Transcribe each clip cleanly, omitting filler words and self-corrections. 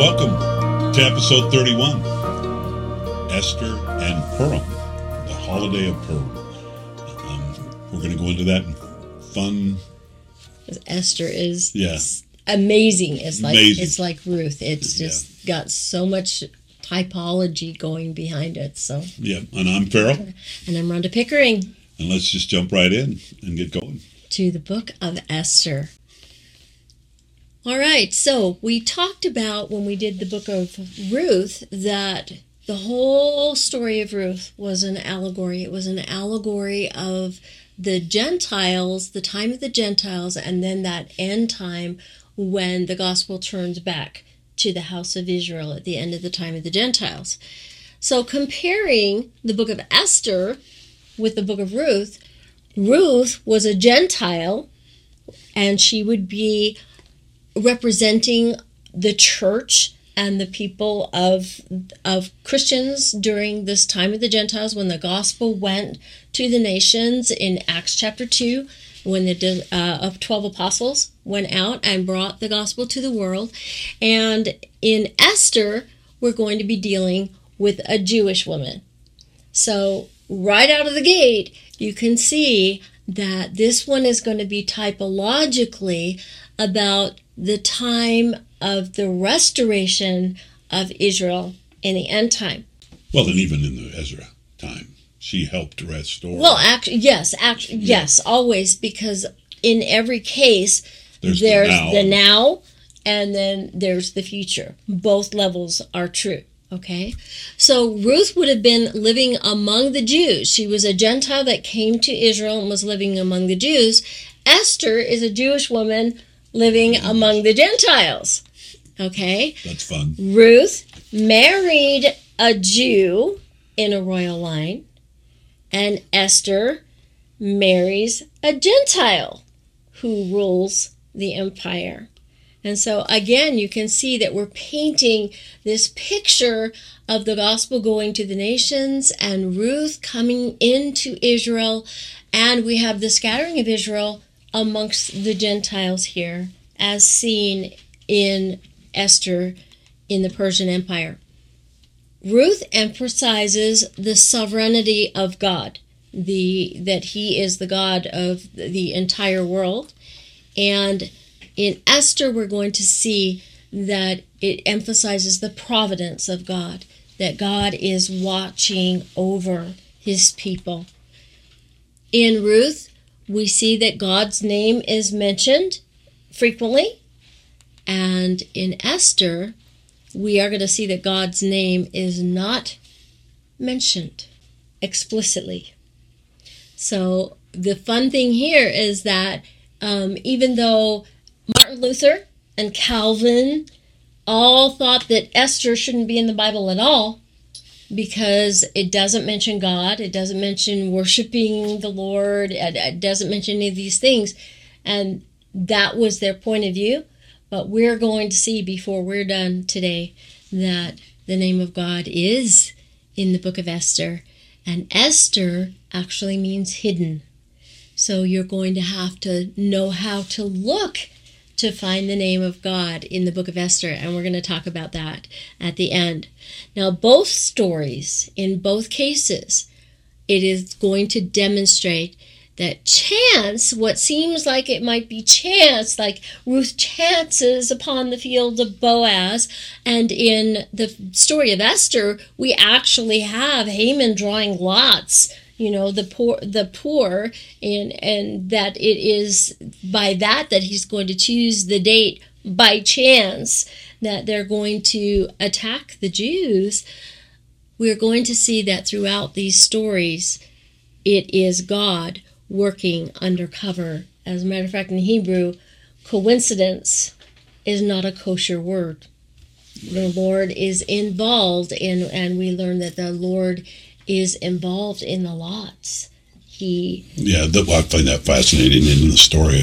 Welcome to episode 31, Esther and Purim, the holiday of Purim. We're going to go into that fun. Esther is amazing. It's like Ruth. It's just got so much typology going behind it. So and I'm Farrell. And I'm Rhonda Pickering. And let's just jump right in and get going. To the book of Esther. All right, so we talked about when we did the book of Ruth that the whole story of Ruth was an allegory. It was an allegory of the Gentiles, the time of the Gentiles, and then that end time when the gospel turns back to the house of Israel at the end of the time of the Gentiles. So comparing the book of Esther with the book of Ruth, Ruth was a Gentile, and she would be representing the church and the people of Christians during this time of the Gentiles when the gospel went to the nations in Acts chapter 2, when the 12 apostles went out and brought the gospel to the world. And in Esther, we're going to be dealing with a Jewish woman. So right out of the gate, you can see that this one is going to be typologically about the time of the restoration of Israel in the end time. Well, and even in the Ezra time, she helped restore. Well, yes, always, because in every case, there's the now, and then there's the future. Both levels are true. Okay, so Ruth would have been living among the Jews. She was a Gentile that came to Israel and was living among the Jews. Esther is a Jewish woman living among the Gentiles. Okay? That's fun. Ruth married a Jew in a royal line, and Esther marries a Gentile who rules the empire. And so, again, you can see that we're painting this picture of the gospel going to the nations and Ruth coming into Israel, and we have the scattering of Israel amongst the Gentiles here, as seen in Esther in the Persian Empire. Ruth emphasizes the sovereignty of God, that He is the God of the entire world. And in Esther, we're going to see that it emphasizes the providence of God, that God is watching over His people. In Ruth, we see that God's name is mentioned frequently. And in Esther, we are going to see that God's name is not mentioned explicitly. So the fun thing here is that even though Martin Luther and Calvin all thought that Esther shouldn't be in the Bible at all, because it doesn't mention God, it doesn't mention worshiping the Lord, it doesn't mention any of these things, and that was their point of view. But we're going to see before we're done today that the name of God is in the book of Esther, and Esther actually means hidden. So you're going to have to know how to look to find the name of God in the book of Esther, and we're going to talk about that at the end. Now, both stories, in both cases, it is going to demonstrate that chance, what seems like it might be chance, like Ruth chances upon the field of Boaz, and in the story of Esther, we actually have Haman drawing lots, the poor, and that it is by that he's going to choose the date by chance that they're going to attack the Jews. We're going to see that throughout these stories, it is God working undercover. As a matter of fact, in Hebrew, coincidence is not a kosher word. The Lord is involved in, and we learn that the Lord is involved in the lots. I find that fascinating in the story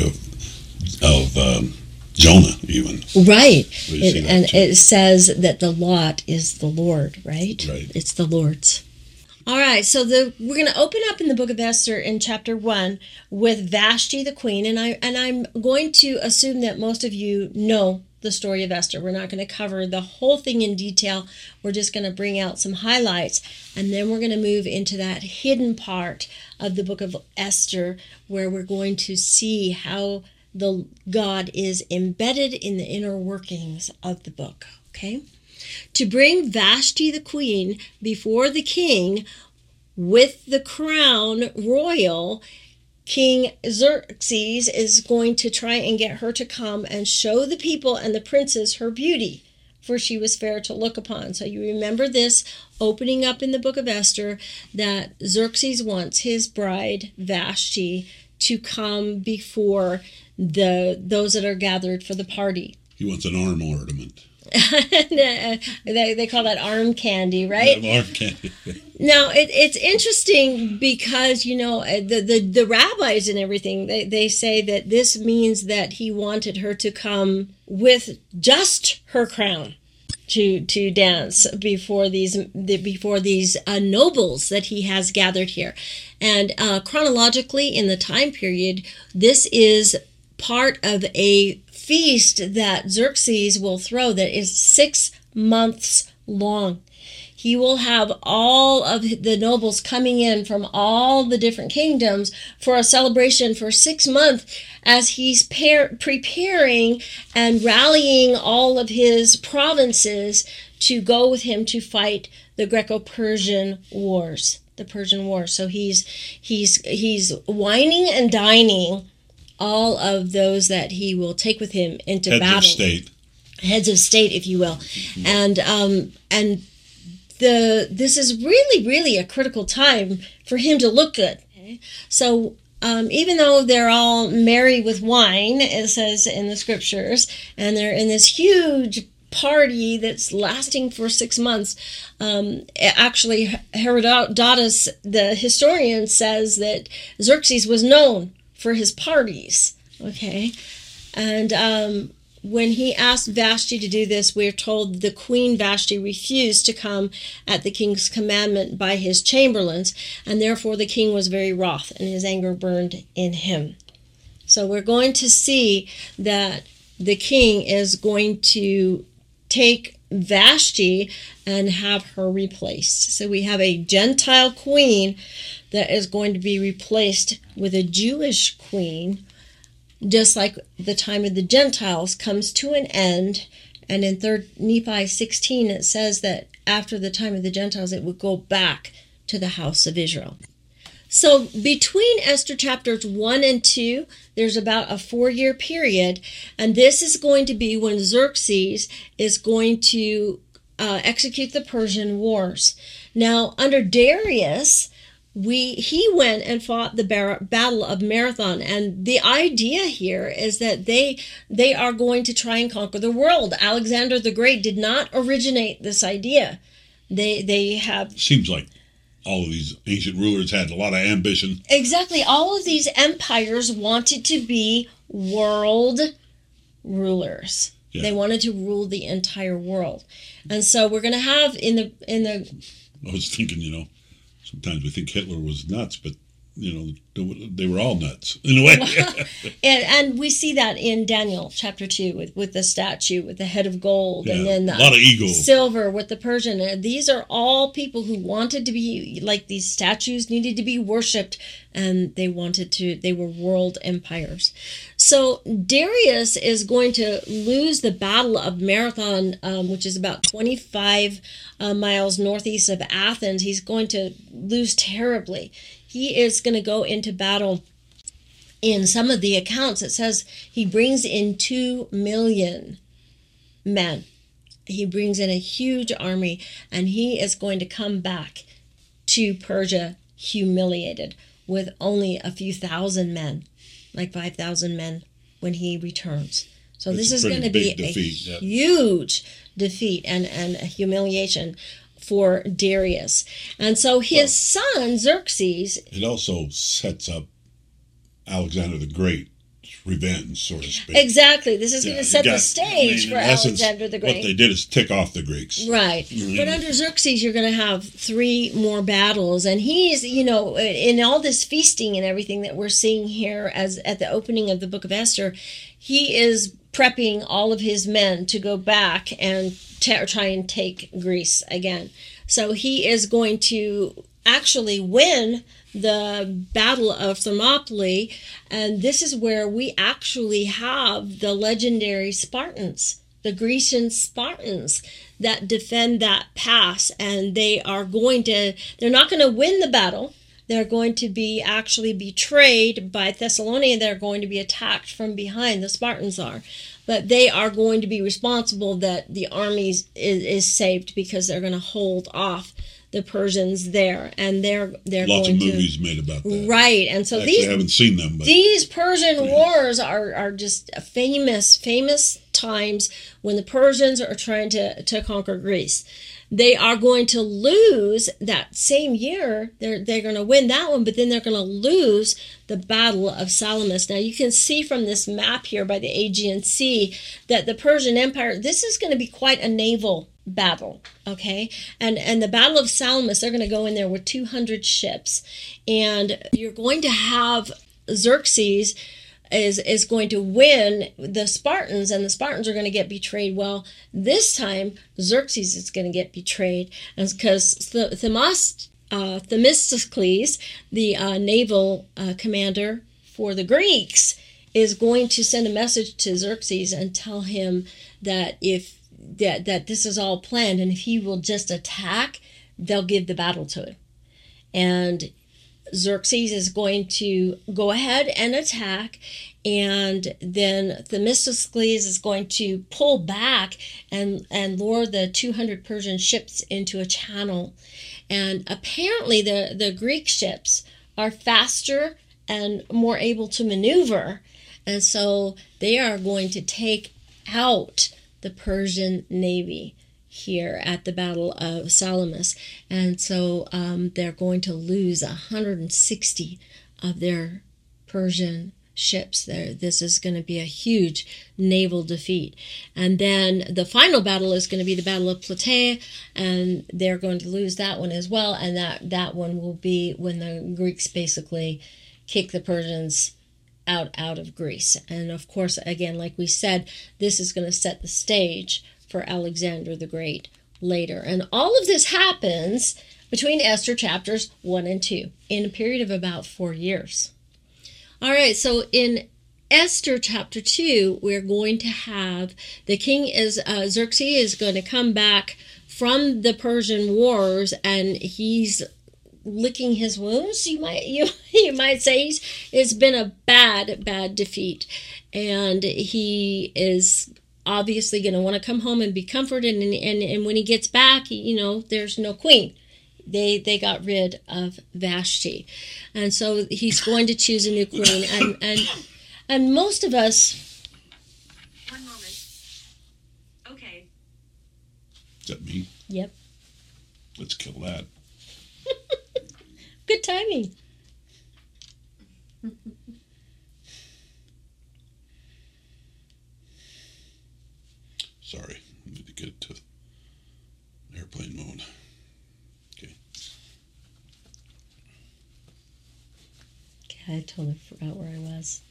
of Jonah, even. Right. It says that the lot is the Lord, right? Right. It's the Lord's. All right, so we're going to open up in the book of Esther in chapter 1 with Vashti the queen, and I'm going to assume that most of you know the story of Esther. We're not going to cover the whole thing in detail. We're just going to bring out some highlights, and then we're going to move into that hidden part of the book of Esther, where we're going to see how the God is embedded in the inner workings of the book. Okay? To bring Vashti the queen before the king with the crown royal, King Xerxes is going to try and get her to come and show the people and the princes her beauty, for she was fair to look upon. So you remember this opening up in the book of Esther, that Xerxes wants his bride Vashti to come before those that are gathered for the party. He wants an arm ornament. They call that arm candy, right? Yeah, arm candy. Now, it's interesting because, the rabbis and everything, they say that this means that he wanted her to come with just her crown to dance before these nobles that he has gathered here. And chronologically, in the time period, this is part of a feast that Xerxes will throw that is 6 months long. He will have all of the nobles coming in from all the different kingdoms for a celebration for 6 months as he's preparing and rallying all of his provinces to go with him to fight the Greco-Persian wars, the Persian Wars. So he's wining and dining all of those that he will take with him into battle. Heads of state, if you will. Mm-hmm. And this is really, really a critical time for him to look good. Okay? So even though they're all merry with wine, it says in the scriptures, and they're in this huge party that's lasting for 6 months, actually Herodotus, the historian, says that Xerxes was known for his parties. Okay, and when he asked Vashti to do this, we're told the queen Vashti refused to come at the king's commandment by his chamberlains, and therefore the king was very wroth, and his anger burned in him. So we're going to see that the king is going to take Vashti and have her replaced. So we have a Gentile queen that is going to be replaced with a Jewish queen, just like the time of the Gentiles comes to an end. And in 3 Nephi 16, it says that after the time of the Gentiles, it would go back to the house of Israel. So between Esther chapters 1 and 2, there's about a 4-year period. And this is going to be when Xerxes is going to execute the Persian Wars. Now, under Darius, he went and fought the Battle of Marathon, and the idea here is that they are going to try and conquer the world. Alexander the Great did not originate this idea. They have... Seems like all of these ancient rulers had a lot of ambition. Exactly. All of these empires wanted to be world rulers. Yeah. They wanted to rule the entire world. And so we're going to have in the... I was thinking, sometimes we think Hitler was nuts, but, they were all nuts in a way. and we see that in Daniel chapter 2 with the statue with the head of gold, and then a lot of ego. Silver with the Persian. And these are all people who wanted to be, like these statues needed to be worshipped, and they were world empires. So Darius is going to lose the Battle of Marathon, which is about 25 miles northeast of Athens. He's going to lose terribly. He is going to go into battle. In some of the accounts, it says he brings in 2 million men. He brings in a huge army, and he is going to come back to Persia humiliated with only a few thousand men, like 5,000 men when he returns. So this is going to be a huge defeat and a humiliation for Darius. And so his son, Xerxes... It also sets up Alexander the Great's revenge, so to speak. Exactly. This is going to set the stage for Alexander the Great. What they did is tick off the Greeks. Right. Mm-hmm. But under Xerxes, you're going to have 3 more battles. And he's, in all this feasting and everything that we're seeing here as at the opening of the book of Esther, he is prepping all of his men to go back and try and take Greece again. So he is going to actually win the Battle of Thermopylae, and this is where we actually have the legendary Spartans, the Grecian Spartans that defend that pass, and they're not going to win the battle. They're going to be actually betrayed by Thessalonica. They're going to be attacked from behind. The Spartans are. But they are going to be responsible that the army is saved, because they're going to hold off the Persians there. And they're lots going of movies made about that. Right. And so Actually, I haven't seen them. But these Persian wars are just famous times when the Persians are trying to conquer Greece. They are going to lose that same year. They're going to win that one, but then they're going to lose the Battle of Salamis. Now you can see from this map here by the Aegean Sea that the Persian Empire, this is going to be quite a naval battle, okay? And the Battle of Salamis, they're going to go in there with 200 ships, and you're going to have Xerxes is going to win the Spartans, and the Spartans are going to get betrayed. Well, this time Xerxes is going to get betrayed, because Themistocles, the naval commander for the Greeks, is going to send a message to Xerxes and tell him that that this is all planned, and if he will just attack, they'll give the battle to him. And Xerxes is going to go ahead and attack, and then Themistocles is going to pull back and lure the 200 Persian ships into a channel. And apparently the Greek ships are faster and more able to maneuver, and so they are going to take out the Persian navy here at the Battle of Salamis. And so they're going to lose 160 of their Persian ships. This is going to be a huge naval defeat. And then the final battle is going to be the Battle of Plataea, and they're going to lose that one as well. And that one will be when the Greeks basically kick the Persians out of Greece. And of course, again, like we said, this is going to set the stage for Alexander the Great later. And all of this happens between Esther chapters 1 and 2 in a period of about 4 years. All right, so in Esther chapter 2, we're going to have the king Xerxes is going to come back from the Persian wars, and he's licking his wounds. You might say it's been a bad defeat, and he is obviously going to want to come home and be comforted, and when he gets back, there's no queen. They got rid of Vashti, and so he's going to choose a new queen, and most of us. One moment. Okay. Is that me? Yep. Let's kill that. Good timing. Sorry, I need to get it to airplane mode. Okay. I totally forgot where I was.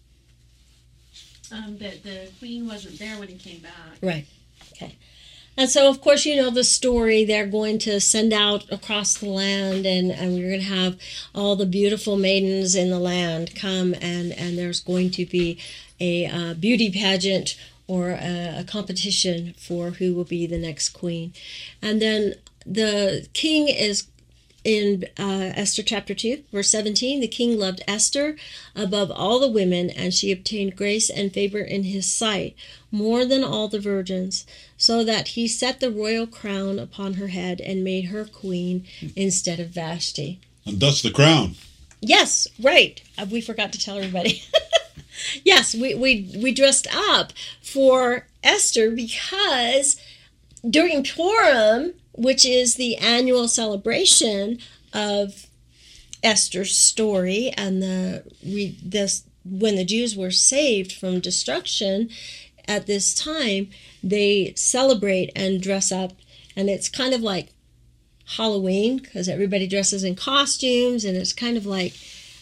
The queen wasn't there when he came back. Right. Okay. And so, of course, the story. They're going to send out across the land, and we're going to have all the beautiful maidens in the land come, and there's going to be a beauty pageant or a competition for who will be the next queen. And then the king is in Esther chapter 2, verse 17. The king loved Esther above all the women, and she obtained grace and favor in his sight more than all the virgins, so that he set the royal crown upon her head and made her queen instead of Vashti. And thus the crown. Yes, right. We forgot to tell everybody. Yes, we dressed up for Esther because during Purim, which is the annual celebration of Esther's story and when the Jews were saved from destruction, at this time they celebrate and dress up, and it's kind of like Halloween because everybody dresses in costumes, and it's kind of like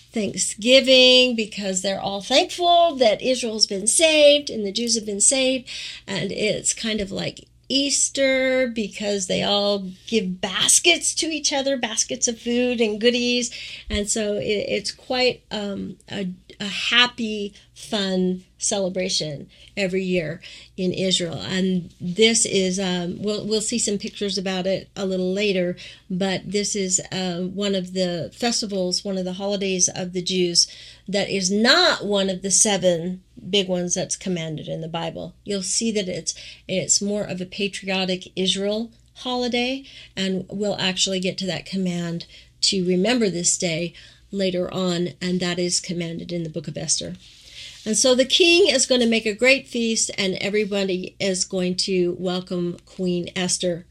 Thanksgiving because they're all thankful that Israel's been saved and the Jews have been saved. And it's kind of like Easter because they all give baskets to each other, baskets of food and goodies. And so it's quite a happy, fun celebration every year in Israel. And this is, we'll see some pictures about it a little later, but this is one of the festivals, one of the holidays of the Jews that is not one of the 7 big ones that's commanded in the Bible. You'll see that it's more of a patriotic Israel holiday, and we'll actually get to that command to remember this day later on, and that is commanded in the book of Esther. And so the king is going to make a great feast, and everybody is going to welcome Queen Esther.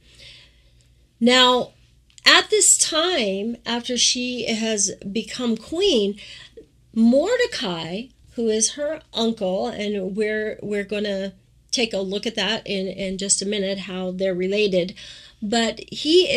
Now, at this time, after she has become queen, Mordecai, who is her uncle, and we're going to take a look at that in just a minute, how they're related, but he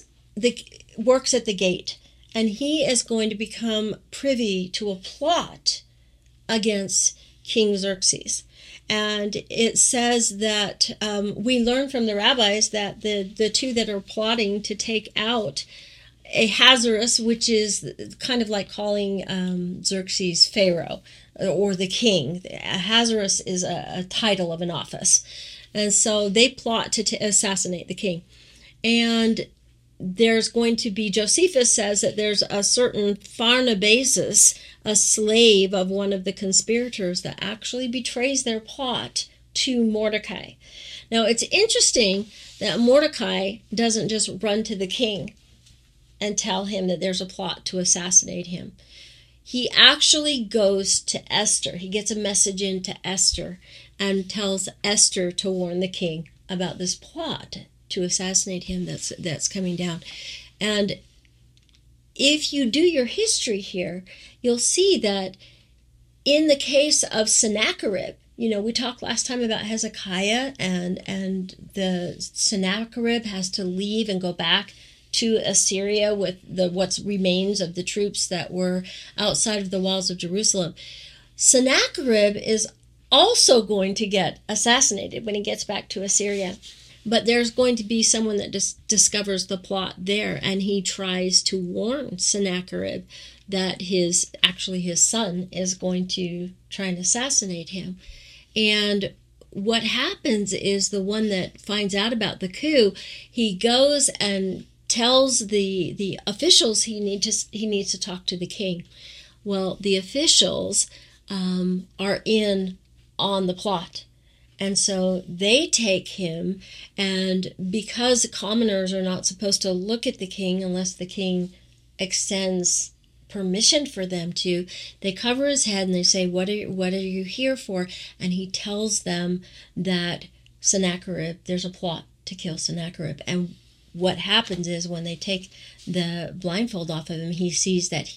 works at the gate. And he is going to become privy to a plot against King Xerxes. And it says that we learn from the rabbis that the two that are plotting to take out Ahasuerus, which is kind of like calling Xerxes Pharaoh or the king. Ahasuerus is a title of an office. And so they plot to assassinate the king. And there's going to be, Josephus says that there's a certain Pharnabazus, a slave of one of the conspirators, that actually betrays their plot to Mordecai. Now, it's interesting that Mordecai doesn't just run to the king and tell him that there's a plot to assassinate him. He actually goes to Esther. He gets a message into Esther and tells Esther to warn the king about this plot to assassinate him that's coming down. And if you do your history here, you'll see that in the case of Sennacherib, we talked last time about Hezekiah, and the Sennacherib has to leave and go back to Assyria with what remains of the troops that were outside of the walls of Jerusalem. Sennacherib is also going to get assassinated when he gets back to Assyria. But there's going to be someone that discovers the plot there, and he tries to warn Sennacherib that his son is going to try and assassinate him. And what happens is the one that finds out about the coup, he goes and tells the officials he needs to talk to the king. Well, the officials are in on the plot. And so they take him, and because commoners are not supposed to look at the king unless the king extends permission for them to, they cover his head and they say, what are you here for? And he tells them that there's a plot to kill Sennacherib. And what happens is when they take the blindfold off of him, he sees that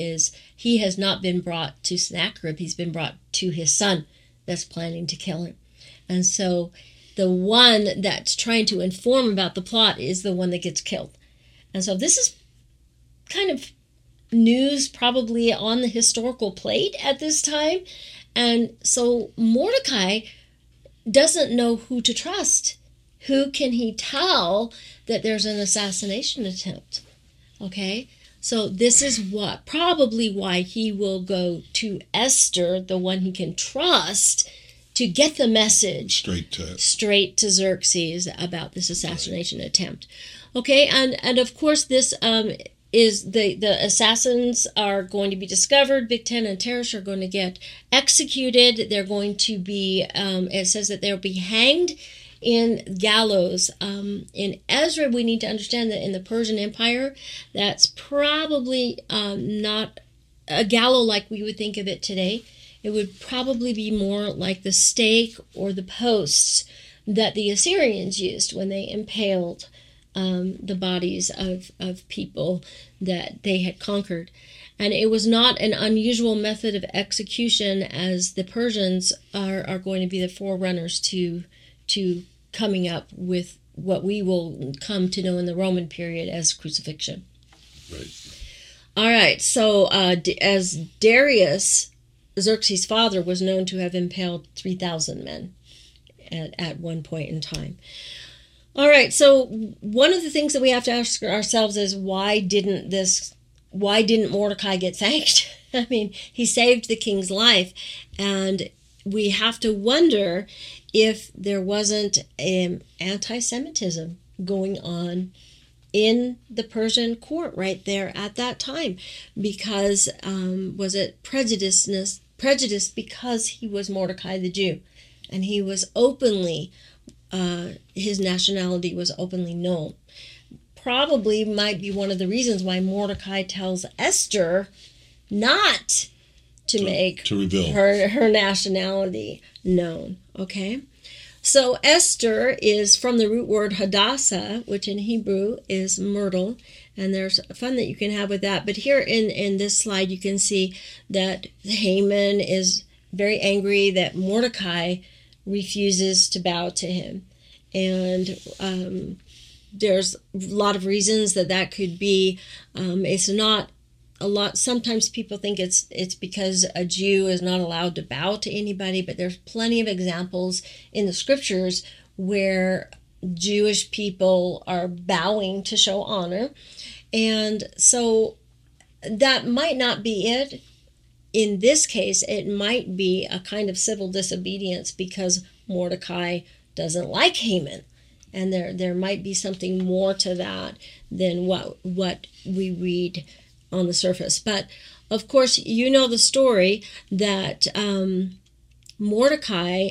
he has not been brought to Sennacherib, he's been brought to his son that's planning to kill him. And so the one that's trying to inform about the plot is the one that gets killed. And so this is kind of news probably on the historical plate at this time. And so Mordecai doesn't know who to trust. Who can he tell that there's an assassination attempt? Okay, so this is probably why he will go to Esther, the one he can trust, to get the message straight to Xerxes about this assassination attempt. Okay, and of course this is the assassins are going to be discovered. Bigtan and Teresh are going to get executed. They're going to be, it says that they'll be hanged in gallows. In Ezra, we need to understand that in the Persian Empire, that's probably not a gallows like we would think of it today. It would probably be more like the stake or the posts that the Assyrians used when they impaled the bodies of people that they had conquered. And it was not an unusual method of execution, as the Persians are going to be the forerunners to coming up with what we will come to know in the Roman period as crucifixion. Right. All right, so as Darius, Xerxes' father, was known to have impaled 3,000 men at one point in time. All right, so one of the things that we have to ask ourselves is why didn't Mordecai get thanked? I mean, he saved the king's life, and we have to wonder if there wasn't anti-Semitism going on in the Persian court right there at that time, because was it prejudice because he was Mordecai the Jew, and he was openly his nationality was openly known. Probably might be one of the reasons why Mordecai tells Esther not to reveal her nationality known. Okay, so Esther is from the root word Hadassah, which in Hebrew is myrtle, and there's fun that you can have with that. But here in this slide, you can see that Haman is very angry that Mordecai refuses to bow to him, and there's a lot of reasons that could be. It's not a lot. Sometimes people think it's because a Jew is not allowed to bow to anybody, but there's plenty of examples in the scriptures where Jewish people are bowing to show honor, and so that might not be it. In this case, it might be a kind of civil disobedience because Mordecai doesn't like Haman. And there might be something more to that than what we read on the surface. But, of course, you know the story that Mordecai,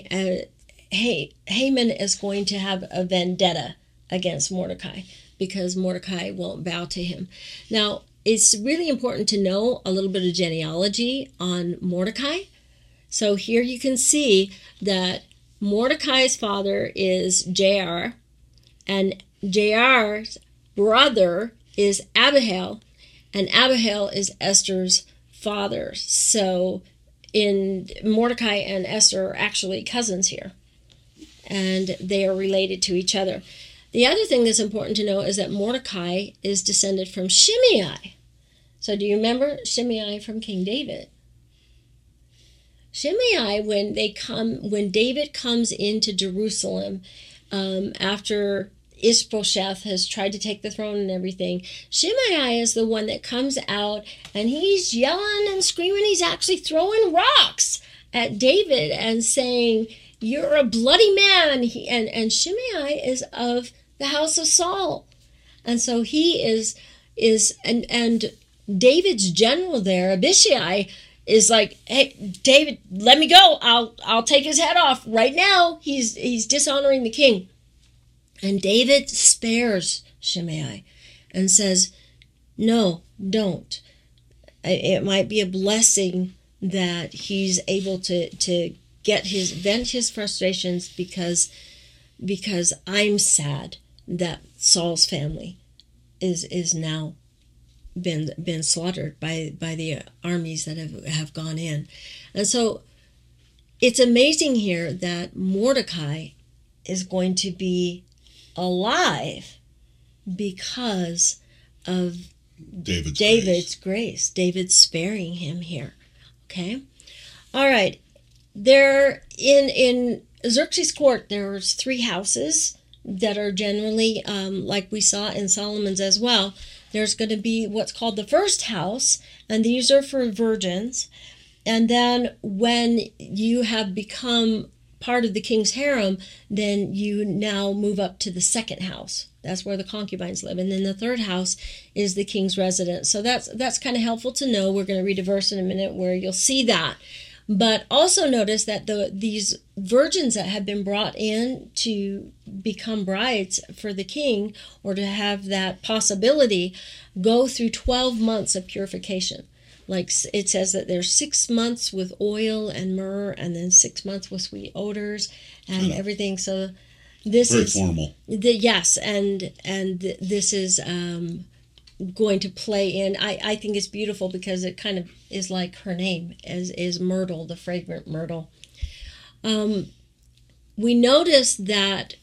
Haman is going to have a vendetta against Mordecai because Mordecai won't bow to him. Now, it's really important to know a little bit of genealogy on Mordecai. So here you can see that Mordecai's father is Jair, and Jair's brother is Abihail, and Abihail is Esther's father. So in Mordecai and Esther are actually cousins here, and they are related to each other. The other thing that's important to know is that Mordecai is descended from Shimei. So do you remember Shimei from King David? Shimei, when David comes into Jerusalem after Ishbosheth has tried to take the throne and everything, Shimei is the one that comes out and he's yelling and screaming. He's actually throwing rocks at David and saying, "You're a bloody man." And Shimei is of the house of Saul, and so he is and David's general there, Abishai, is like, "Hey, David, let me go. I'll take his head off right now. He's dishonoring the king." And David spares Shimei and says, "No, don't. It might be a blessing that he's able to vent his frustrations because I'm sad that Saul's family is now been slaughtered by the armies that have gone in." And so it's amazing here that Mordecai is going to be alive because of David's grace. David's sparing him here. Okay? All right. There in Xerxes' court, there's 3 houses that are generally, like we saw in Solomon's as well. There's going to be what's called the first house, and these are for virgins. And then when you have become part of the king's harem, then you now move up to the second house. That's where the concubines live. And then the third house is the king's residence. So that's kind of helpful to know. We're going to read a verse in a minute where you'll see that. But also notice that these virgins that have been brought in to become brides for the king, or to have that possibility, go through 12 months of purification. Like it says that there's 6 months with oil and myrrh, and then 6 months with sweet odors and everything. So this is very formal. Yes, and this is going to play in. I think it's beautiful because it kind of is like her name is myrtle, the fragrant myrtle. We notice that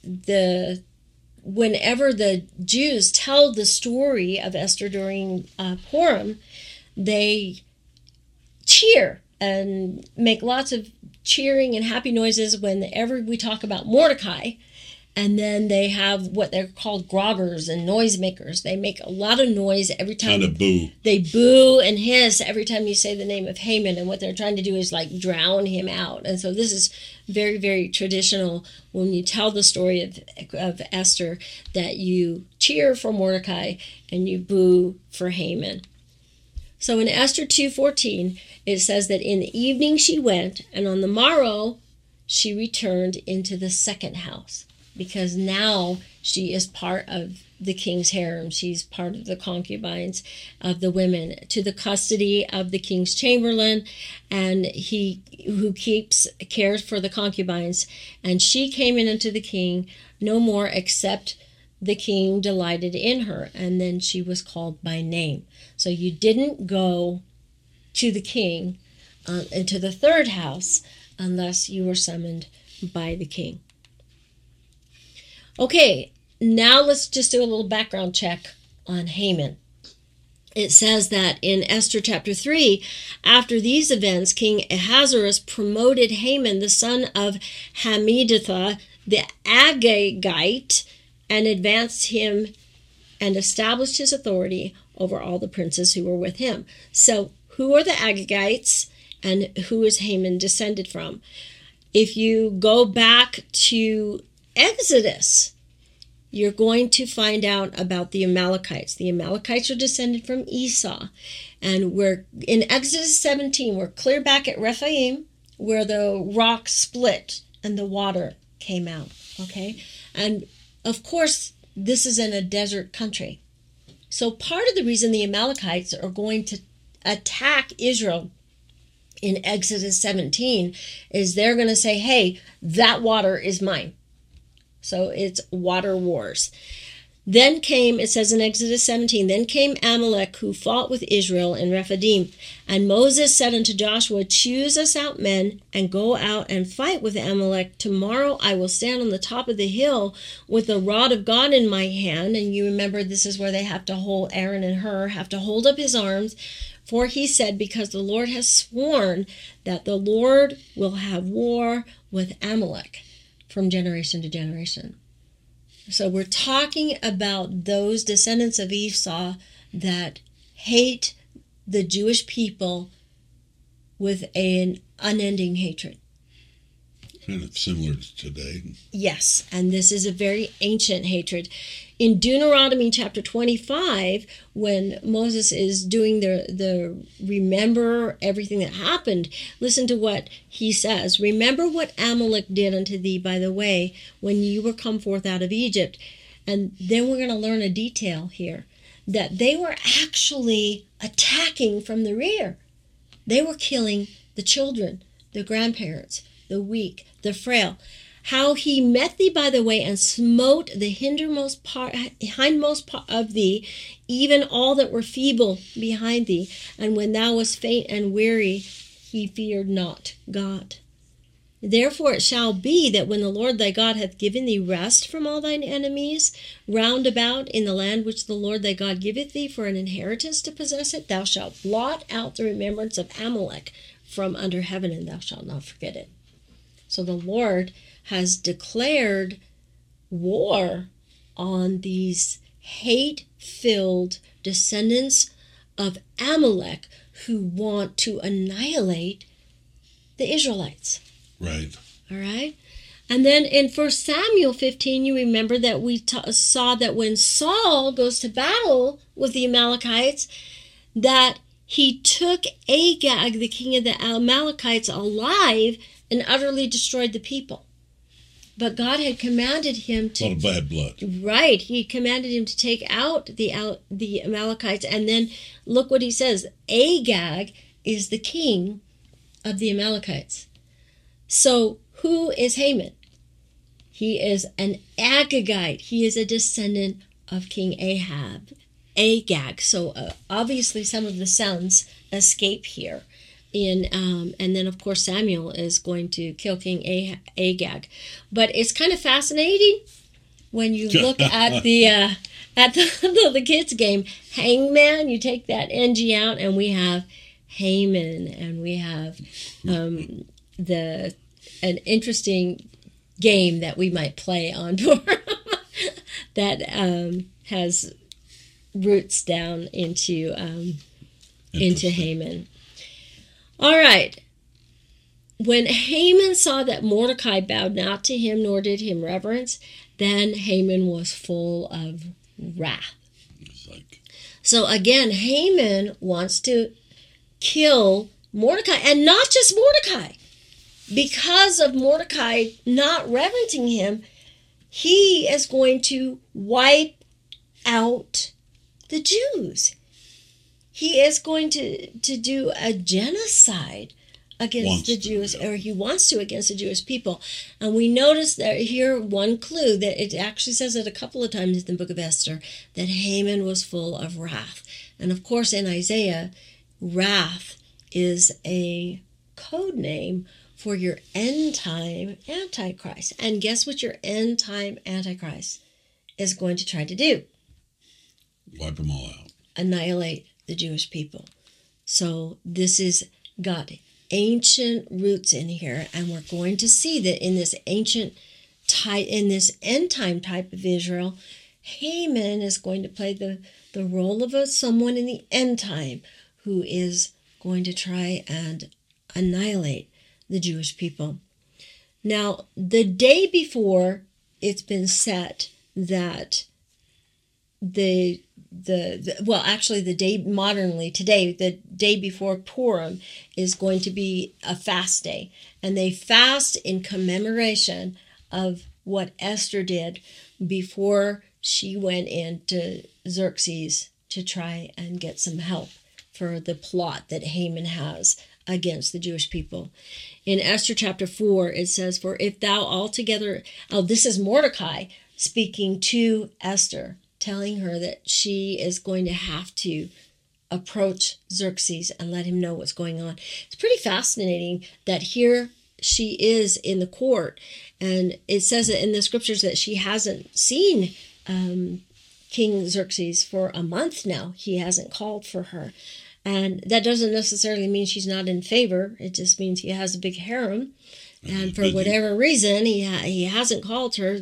whenever the Jews tell the story of Esther during Purim, they cheer and make lots of cheering and happy noises whenever we talk about Mordecai. And then they have what they're called groggers and noisemakers. They make a lot of noise every time. Kind of boo. They boo and hiss every time you say the name of Haman. And what they're trying to do is like drown him out. And so this is very, very traditional when you tell the story of Esther, that you cheer for Mordecai and you boo for Haman. So in Esther 2:14, it says that in the evening she went, and on the morrow she returned into the second house. Because now she is part of the king's harem. She's part of the concubines of the women, to the custody of the king's chamberlain, and he who cares for the concubines. And she came in unto the king no more, except the king delighted in her. And then she was called by name. So you didn't go to the king into the third house unless you were summoned by the king. Okay, now let's just do a little background check on Haman. It says that in Esther chapter 3, after these events, King Ahasuerus promoted Haman, the son of Hammedatha, the Agagite, and advanced him and established his authority over all the princes who were with him. So who are the Agagites and who is Haman descended from? If you go back to Exodus, you're going to find out about the Amalekites. The Amalekites are descended from Esau. And we're in Exodus 17, we're clear back at Rephaim, where the rock split and the water came out. Okay? And of course, this is in a desert country. So part of the reason the Amalekites are going to attack Israel in Exodus 17 is they're going to say, hey, that water is mine. So it's water wars. Then came, it says in Exodus 17, then came Amalek, who fought with Israel in Rephidim. And Moses said unto Joshua, choose us out men, and go out and fight with Amalek. Tomorrow I will stand on the top of the hill with the rod of God in my hand. And you remember this is where they have to hold, Aaron and Hur have to hold up his arms. For he said, because the Lord has sworn that the Lord will have war with Amalek from generation to generation. So we're talking about those descendants of Esau that hate the Jewish people with an unending hatred. Kind of similar to today. Yes, and this is a very ancient hatred. In Deuteronomy chapter 25, when Moses is doing the remember everything that happened, listen to what he says. Remember what Amalek did unto thee by the way when you were come forth out of Egypt. And then we're going to learn a detail here, that they were actually attacking from the rear. They were killing the children, the grandparents, the weak, the frail. How he met thee by the way and smote the hindmost part of thee, even all that were feeble behind thee. And when thou wast faint and weary, he feared not God. Therefore it shall be that when the Lord thy God hath given thee rest from all thine enemies round about in the land which the Lord thy God giveth thee for an inheritance to possess it, thou shalt blot out the remembrance of Amalek from under heaven, and thou shalt not forget it. So the Lord has declared war on these hate-filled descendants of Amalek who want to annihilate the Israelites. Right. All right? And then in 1 Samuel 15, you remember that we saw that when Saul goes to battle with the Amalekites, that he took Agag, the king of the Amalekites, alive and utterly destroyed the people. But God had commanded him to... A lot of bad blood. Right. He commanded him to take out the Amalekites. And then look what he says. Agag is the king of the Amalekites. So who is Haman? He is an Agagite. He is a descendant of King Ahab. Agag. So obviously some of the sons escape here. And then of course Samuel is going to kill King Agag. But it's kind of fascinating when you look at at the kids' game, Hangman, you take that NG out, and we have Haman, and we have an interesting game that we might play on Purim that has roots down into Haman. All right. When Haman saw that Mordecai bowed not to him nor did him reverence, then Haman was full of wrath. So again, Haman wants to kill Mordecai, and not just Mordecai. Because of Mordecai not reverencing him, he is going to wipe out the Jews. He is going to do a genocide against the Jews, or he wants to against the Jewish people. And we notice that here one clue that it actually says it a couple of times in the book of Esther, that Haman was full of wrath. And of course in Isaiah, wrath is a code name for your end time Antichrist. And guess what your end time Antichrist is going to try to do? Wipe them all out. Annihilate the Jewish people. So this is got ancient roots in here, and we're going to see that in this ancient type, in this end time type of Israel, Haman is going to play the role of someone in the end time who is going to try and annihilate the Jewish people. Now, the day before it's been set that the day modernly today, the day before Purim is going to be a fast day, and they fast in commemoration of what Esther did before she went into Xerxes to try and get some help for the plot that Haman has against the Jewish people. In Esther chapter 4, it says, "For if thou altogether," this is Mordecai speaking to Esther, telling her that she is going to have to approach Xerxes and let him know what's going on. It's pretty fascinating that here she is in the court, and it says that in the scriptures that she hasn't seen King Xerxes for a month now. He hasn't called for her. And that doesn't necessarily mean she's not in favor. It just means he has a big harem. And for whatever reason, he hasn't called her.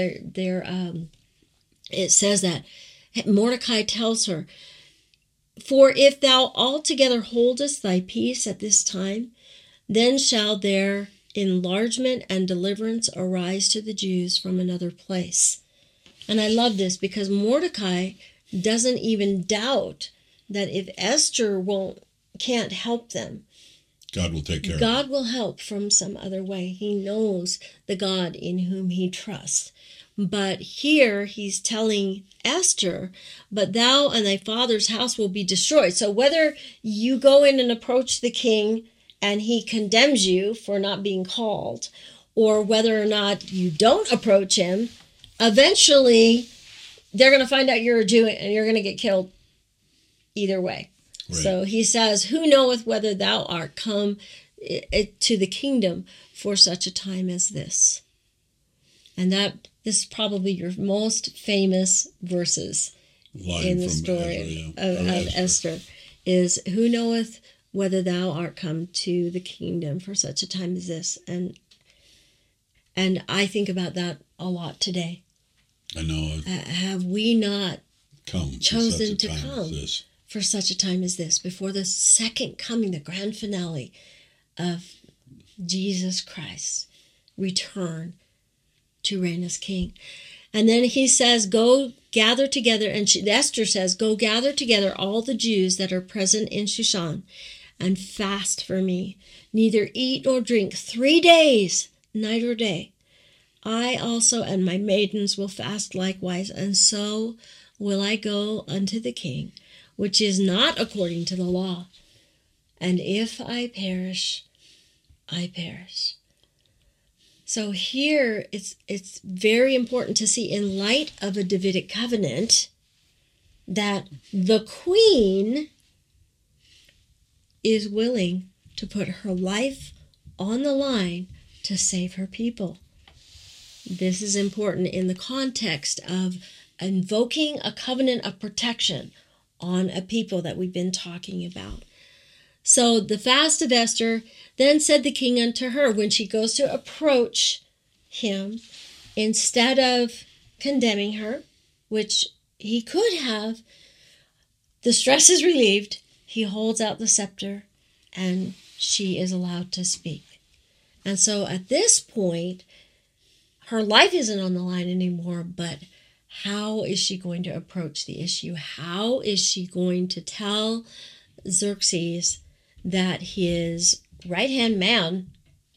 It says that Mordecai tells her, "For if thou altogether holdest thy peace at this time, then shall there enlargement and deliverance arise to the Jews from another place." And I love this because Mordecai doesn't even doubt that if Esther can't help them, God will take care of it. God will help from some other way. He knows the God in whom he trusts. But here he's telling Esther, "But thou and thy father's house will be destroyed." So whether you go in and approach the king and he condemns you for not being called, or whether or not you don't approach him, eventually they're going to find out you're a Jew and you're going to get killed either way. Right. So he says, "Who knoweth whether thou art come to the kingdom for such a time as this?" And this is probably your most famous verses in the story of Esther, is "Who knoweth whether thou art come to the kingdom for such a time as this?" And I think about that a lot today. I know. Have we not chosen to come for such a time as this, before the second coming, the grand finale of Jesus Christ return to reign as king? And then he says, "Go gather together," and Esther says, "Go gather together all the Jews that are present in Shushan and fast for me, neither eat nor drink 3 days, night or day. I also and my maidens will fast likewise, and so will I go unto the king, which is not according to the law. And if I perish, I perish." So here it's very important to see, in light of a Davidic covenant, that the queen is willing to put her life on the line to save her people. This is important in the context of invoking a covenant of protection on a people that we've been talking about. So the fast of Esther, then said the king unto her, when she goes to approach him, instead of condemning her, which he could have, the stress is relieved. He holds out the scepter and she is allowed to speak. And so at this point, her life isn't on the line anymore, but how is she going to approach the issue? How is she going to tell Xerxes that his right-hand man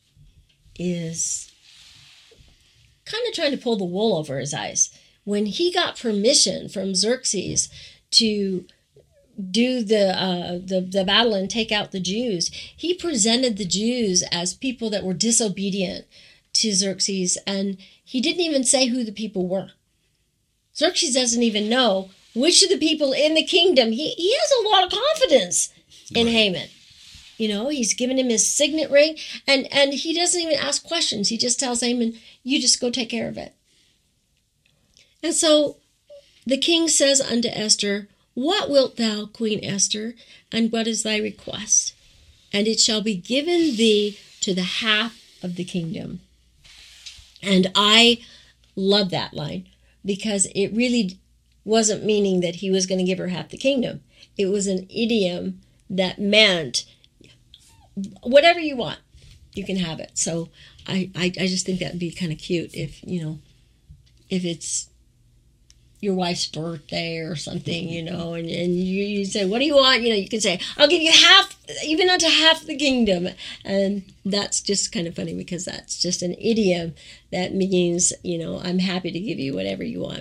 is kind of trying to pull the wool over his eyes? When he got permission from Xerxes to do the battle and take out the Jews, he presented the Jews as people that were disobedient to Xerxes, and he didn't even say who the people were. Xerxes doesn't even know which of the people in the kingdom. He has a lot of confidence in Haman. You know, he's given him his signet ring, and he doesn't even ask questions. He just tells Haman, you just go take care of it. And so the king says unto Esther, what wilt thou, Queen Esther, and what is thy request? And it shall be given thee to the half of the kingdom. And I love that line, because it really wasn't meaning that he was going to give her half the kingdom. It was an idiom that meant whatever you want, you can have it. So I just think that would be kind of cute if it's your wife's birthday or something, and you say, what do you want? You can say, I'll give you half, even unto half the kingdom. And that's just kind of funny, because that's just an idiom that means, I'm happy to give you whatever you want.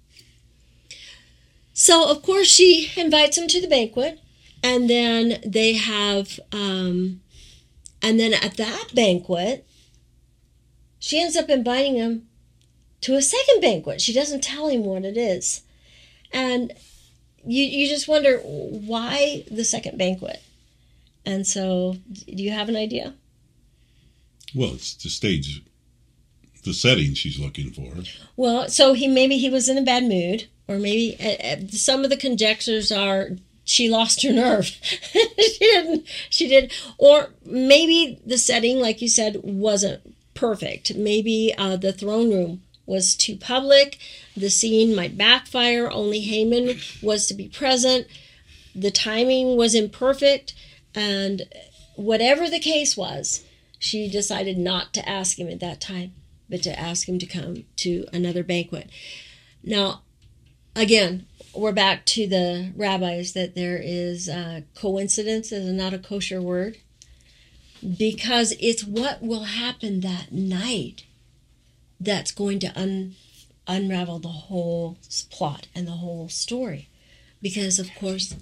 So, of course, she invites him to the banquet, and then they have, and then at that banquet, she ends up inviting him to a second banquet. She doesn't tell him what it is. And you just wonder, why the second banquet? And so, do you have an idea? Well, it's to stage the setting she's looking for. Well, so maybe he was in a bad mood, or maybe some of the conjectures are she lost her nerve. she did. Or maybe the setting, like you said, wasn't perfect. Maybe the throne room was too public. The scene might backfire. Only Haman was to be present. The timing was imperfect. And whatever the case was, she decided not to ask him at that time, but to ask him to come to another banquet. Now, again, we're back to the rabbis that there is coincidence is not a kosher word, because it's what will happen that night that's going to unravel the whole plot and the whole story. Because of course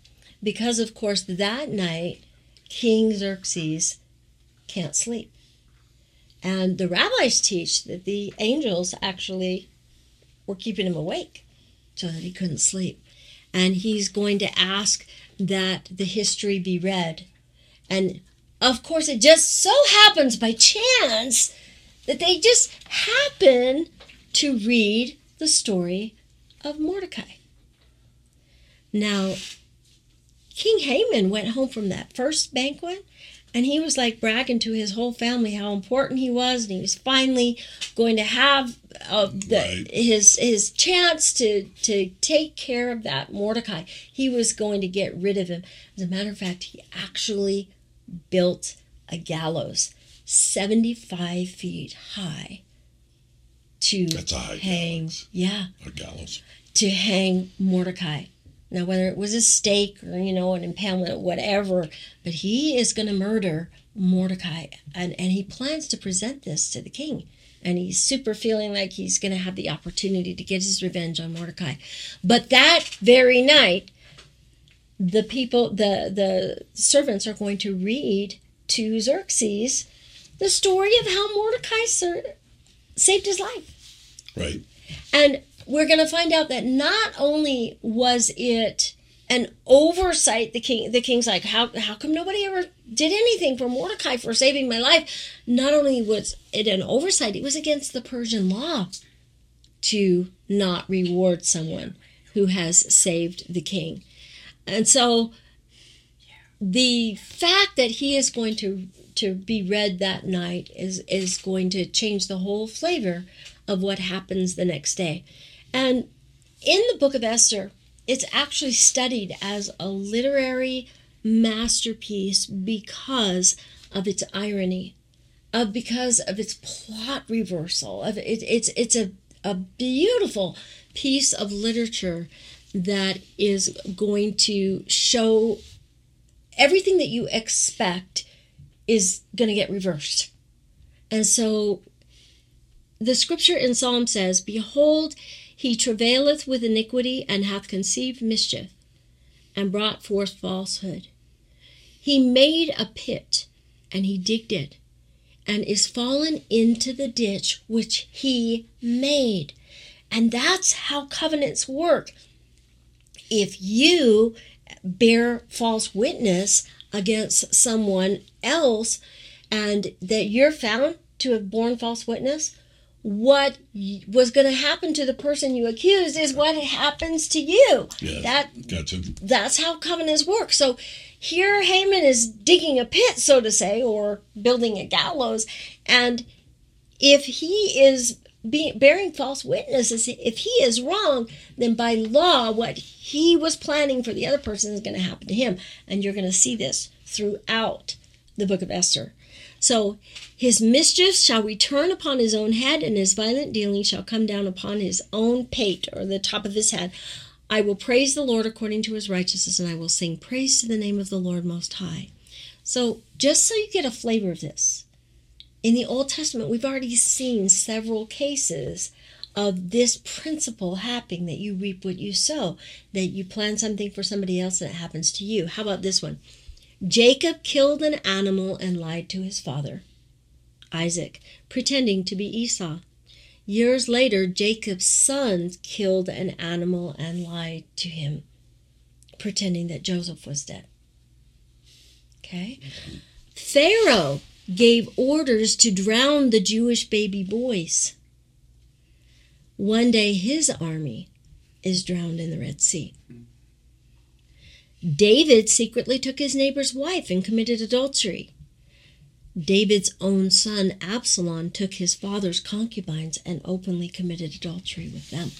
that night, King Xerxes can't sleep. And the rabbis teach that the angels actually were keeping him awake so that he couldn't sleep. And he's going to ask that the history be read. And of course, it just so happens by chance that they just happen to read the story of Mordecai. Now, King Haman went home from that first banquet, and he was like bragging to his whole family how important he was, and he was finally going to have his chance to take care of that Mordecai. He was going to get rid of him. As a matter of fact, he actually built a gallows 75 feet high to That's a high hang. Gallows. Yeah. A gallows. To hang Mordecai. Now, whether it was a stake or, an impalement, whatever, but he is going to murder Mordecai. And he plans to present this to the king. And he's super feeling like he's going to have the opportunity to get his revenge on Mordecai. But that very night, the people, the servants are going to read to Xerxes the story of how Mordecai saved his life. Right. And we're going to find out that not only was it an oversight, the king's like, how come nobody ever did anything for Mordecai for saving my life? Not only was it an oversight, it was against the Persian law to not reward someone who has saved the king. And so the fact that he is going to be read that night is going to change the whole flavor of what happens the next day. And in the book of Esther, it's actually studied as a literary masterpiece because of its irony, because of its plot reversal. It's a beautiful piece of literature that is going to show everything that you expect is going to get reversed. And so the scripture in Psalm says, "Behold, he travaileth with iniquity, and hath conceived mischief, and brought forth falsehood. He made a pit, and he digged it, and is fallen into the ditch which he made." And that's how covenants work. If you bear false witness against someone else, and that you're found to have borne false witness, what was going to happen to the person you accused is what happens to you. Yeah, gotcha. That's how covenants work. So here Haman is digging a pit, so to say, or building a gallows, and if he is bearing false witnesses, if he is wrong, then by law, what he was planning for the other person is going to happen to him. And you're going to see this throughout the book of Esther. So his mischief shall return upon his own head, and his violent dealing shall come down upon his own pate, or the top of his head. I will praise the Lord according to his righteousness, and I will sing praise to the name of the Lord Most High. So just so you get a flavor of this, in the Old Testament, we've already seen several cases of this principle happening, that you reap what you sow, that you plan something for somebody else and it happens to you. How about this one? Jacob killed an animal and lied to his father, Isaac, pretending to be Esau. Years later, Jacob's sons killed an animal and lied to him, pretending that Joseph was dead. Okay? Pharaoh gave orders to drown the Jewish baby boys. One day his army is drowned in the Red Sea. David secretly took his neighbor's wife and committed adultery. David's own son Absalom took his father's concubines and openly committed adultery with them.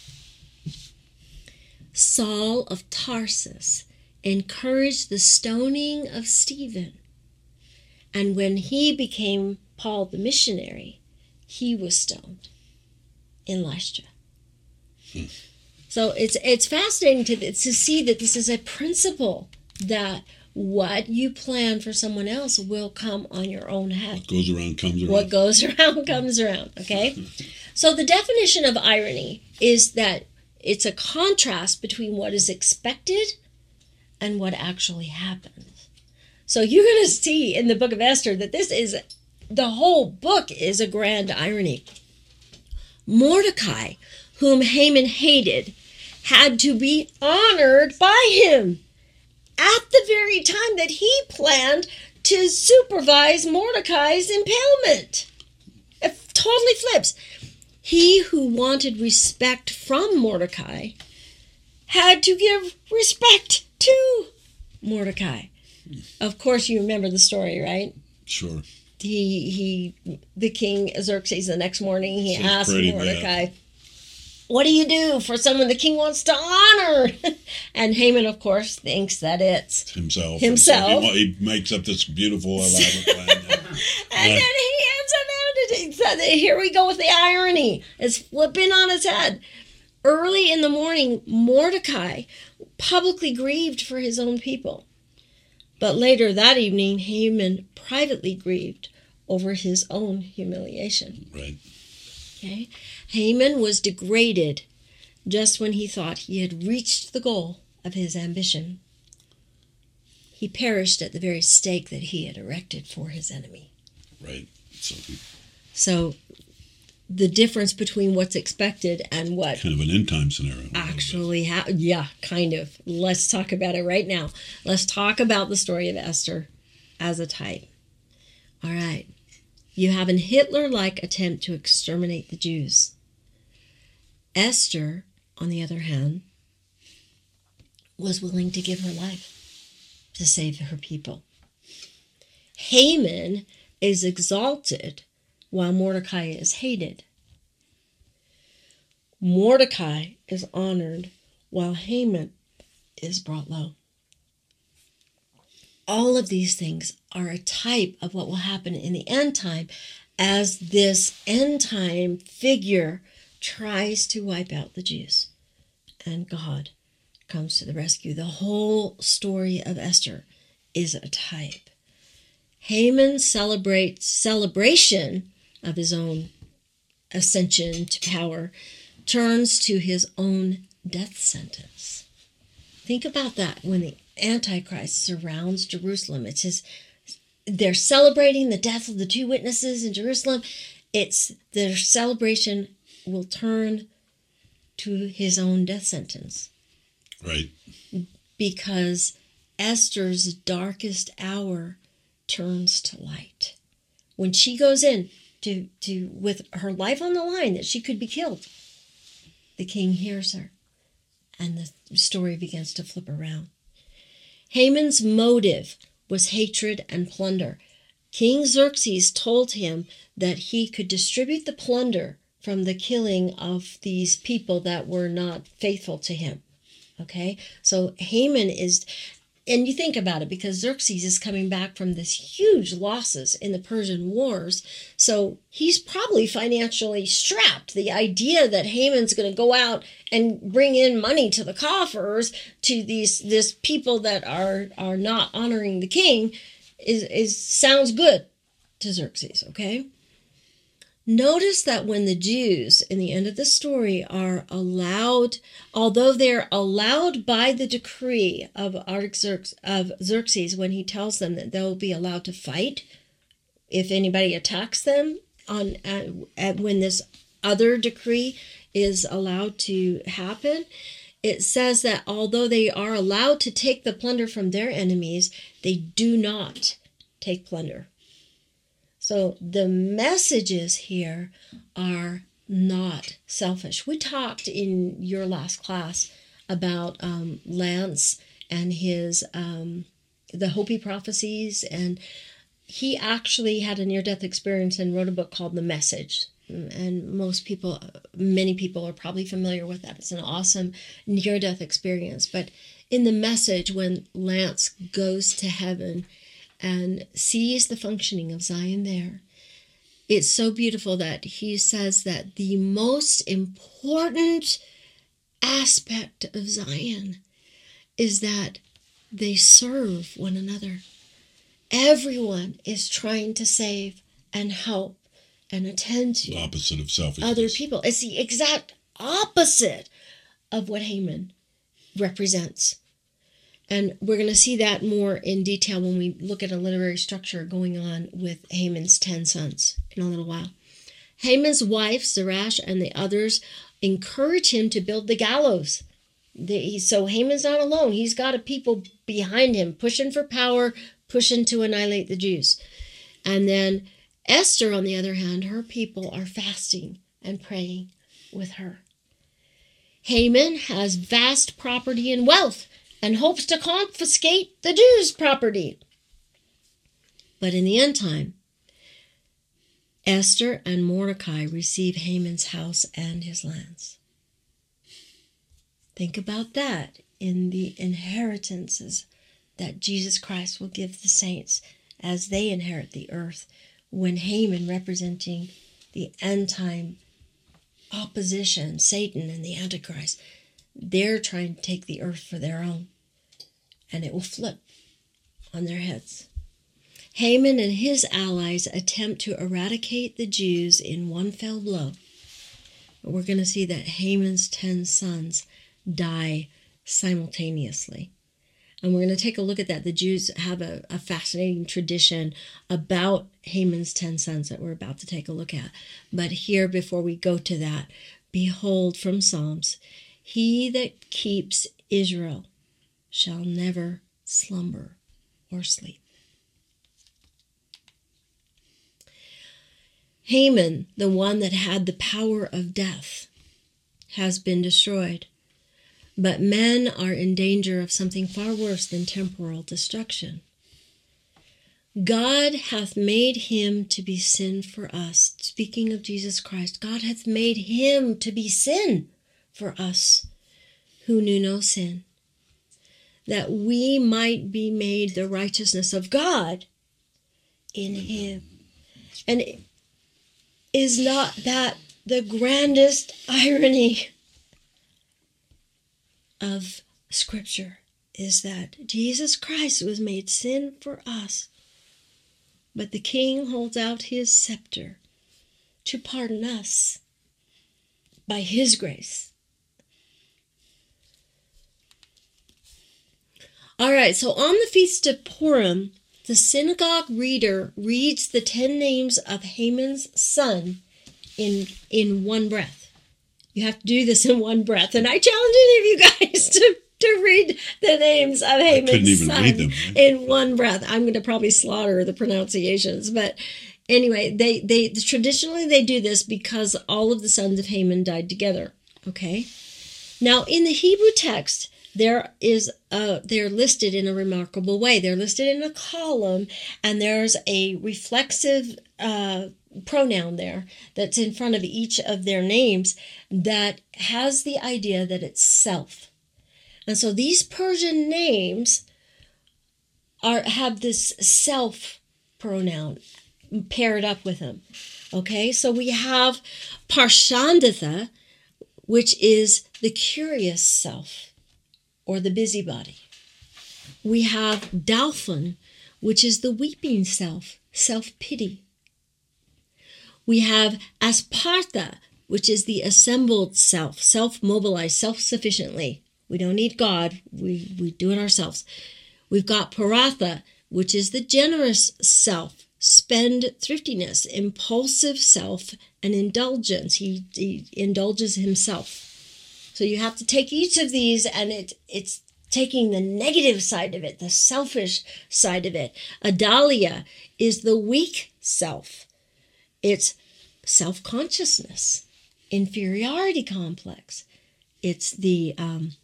Saul of Tarsus encouraged the stoning of Stephen. And when he became Paul the missionary, he was stoned in Lystra. So it's fascinating to see that this is a principle, that what you plan for someone else will come on your own head. What goes around comes around. What goes around comes around, okay? So the definition of irony is that it's a contrast between what is expected and what actually happens. So you're going to see in the book of Esther that the whole book is a grand irony. Mordecai, whom Haman hated, had to be honored by him at the very time that he planned to supervise Mordecai's impalement. It totally flips. He who wanted respect from Mordecai had to give respect to Mordecai. Of course, you remember the story, right? Sure. The king Xerxes, the next morning, he asked Mordecai, "What do you do for someone the king wants to honor?" And Haman, of course, thinks that it's himself. So he makes up this beautiful elaborate plan. And then he ends up here we go with the irony. It's flipping on its head. Early in the morning, Mordecai publicly grieved for his own people. But later that evening, Haman privately grieved over his own humiliation. Right. Okay. Haman was degraded just when he thought he had reached the goal of his ambition. He perished at the very stake that he had erected for his enemy. Right. So the difference between what's expected and what kind of an end time scenario actually yeah, kind of. Let's talk about it right now. Let's talk about the story of Esther as a type. All right. You have an Hitler-like attempt to exterminate the Jews. Esther, on the other hand, was willing to give her life to save her people. Haman is exalted while Mordecai is hated. Mordecai is honored while Haman is brought low. All of these things are a type of what will happen in the end time as this end time figure tries to wipe out the Jews. And God comes to the rescue. The whole story of Esther is a type. Haman's celebration of his own ascension to power turns to his own death sentence. Think about that when the Antichrist surrounds Jerusalem. They're celebrating the death of the two witnesses in Jerusalem. Their celebration will turn to his own death sentence. Right. Because Esther's darkest hour turns to light. When she goes in to with her life on the line that she could be killed, the king hears her and the story begins to flip around. Haman's motive was hatred and plunder. King Xerxes told him that he could distribute the plunder from the killing of these people that were not faithful to him. Okay? So Haman is, and you think about it, because Xerxes is coming back from this huge losses in the Persian wars, so he's probably financially strapped. The idea that Haman's going to go out and bring in money to the coffers to this people that are not honoring the king is sounds good to Xerxes, okay? Notice that when the Jews in the end of the story are allowed, although they're allowed by the decree of Xerxes, when he tells them that they'll be allowed to fight if anybody attacks them, when this other decree is allowed to happen, it says that although they are allowed to take the plunder from their enemies, they do not take plunder. So the messages here are not selfish. We talked in your last class about Lance and his the Hopi prophecies, and he actually had a near-death experience and wrote a book called The Message. And many people are probably familiar with that. It's an awesome near-death experience. But in The Message, when Lance goes to heaven and sees the functioning of Zion there, it's so beautiful that he says that the most important aspect of Zion is that they serve one another. Everyone is trying to save and help and attend to The opposite of selfishness. other people. It's the exact opposite of what Haman represents. And we're going to see that more in detail when we look at a literary structure going on with Haman's 10 sons in a little while. Haman's wife, Zeresh, and the others encourage him to build the gallows. So Haman's not alone. He's got a people behind him, pushing for power, pushing to annihilate the Jews. And then Esther, on the other hand, her people are fasting and praying with her. Haman has vast property and wealth and hopes to confiscate the Jews' property. But in the end time, Esther and Mordecai receive Haman's house and his lands. Think about that in the inheritances that Jesus Christ will give the saints as they inherit the earth, when Haman, representing the end time opposition, Satan and the Antichrist, they're trying to take the earth for their own, and it will flip on their heads. Haman and his allies attempt to eradicate the Jews in one fell blow. But we're going to see that Haman's 10 sons die simultaneously. And we're going to take a look at that. The Jews have a fascinating tradition about Haman's 10 sons that we're about to take a look at. But here, before we go to that, behold from Psalms, he that keeps Israel shall never slumber or sleep. Haman, the one that had the power of death, has been destroyed, but men are in danger of something far worse than temporal destruction. God hath made him to be sin for us. Speaking of Jesus Christ, God hath made him to be sin for us who knew no sin, that we might be made the righteousness of God in him. And is not that the grandest irony of Scripture, is that Jesus Christ was made sin for us, but the King holds out his scepter to pardon us by his grace. All right, so on the Feast of Purim, the synagogue reader reads the 10 names of Haman's son in one breath. You have to do this in one breath, and I challenge any of you guys to read the names of Haman's son read them, right? in one breath. I'm going to probably slaughter the pronunciations, but anyway, they traditionally they do this because all of the sons of Haman died together. Okay, now in the Hebrew text, they're listed in a remarkable way. They're listed in a column, and there's a reflexive pronoun there that's in front of each of their names that has the idea that it's self. And so these Persian names have this self pronoun paired up with them. Okay, so we have Parshandatha, which is the curious self, or the busybody. We have Dalphon, which is the weeping self, self-pity. We have Aspartha, which is the assembled self, self-mobilized, self-sufficiently. We don't need God, we do it ourselves. We've got Paratha, which is the generous self, spend thriftiness, impulsive self, and indulgence. He indulges himself. So you have to take each of these, and it's taking the negative side of it, the selfish side of it. Adalia is the weak self. It's self-consciousness, inferiority complex. It's the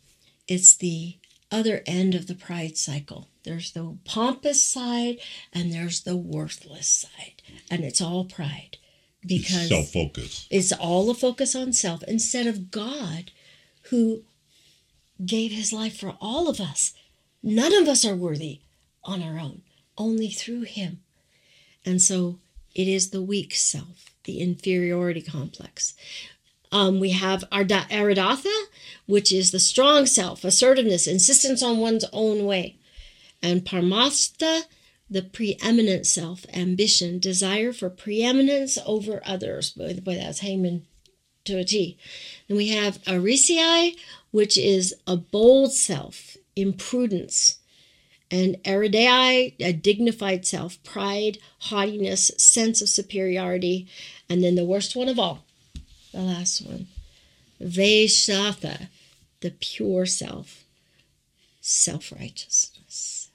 other end of the pride cycle. There's the pompous side, and there's the worthless side, and it's all pride because self-focus. It's all a focus on self instead of God, who gave his life for all of us. None of us are worthy on our own, only through him. And so it is the weak self, the inferiority complex. We have Aridatha, which is the strong self, assertiveness, insistence on one's own way. And Parmastha, the preeminent self, ambition, desire for preeminence over others. Boy, that's Haman to a T. And we have Arisei, which is a bold self, imprudence. And Eridai, a dignified self, pride, haughtiness, sense of superiority. And then the worst one of all, the last one, Vaishatha, the pure self, self-righteousness.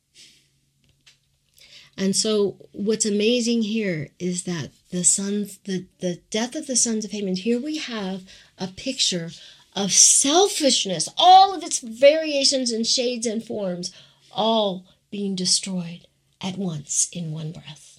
And so what's amazing here is that the death of the sons of Haman, here we have a picture of selfishness, all of its variations and shades and forms, all being destroyed at once in one breath.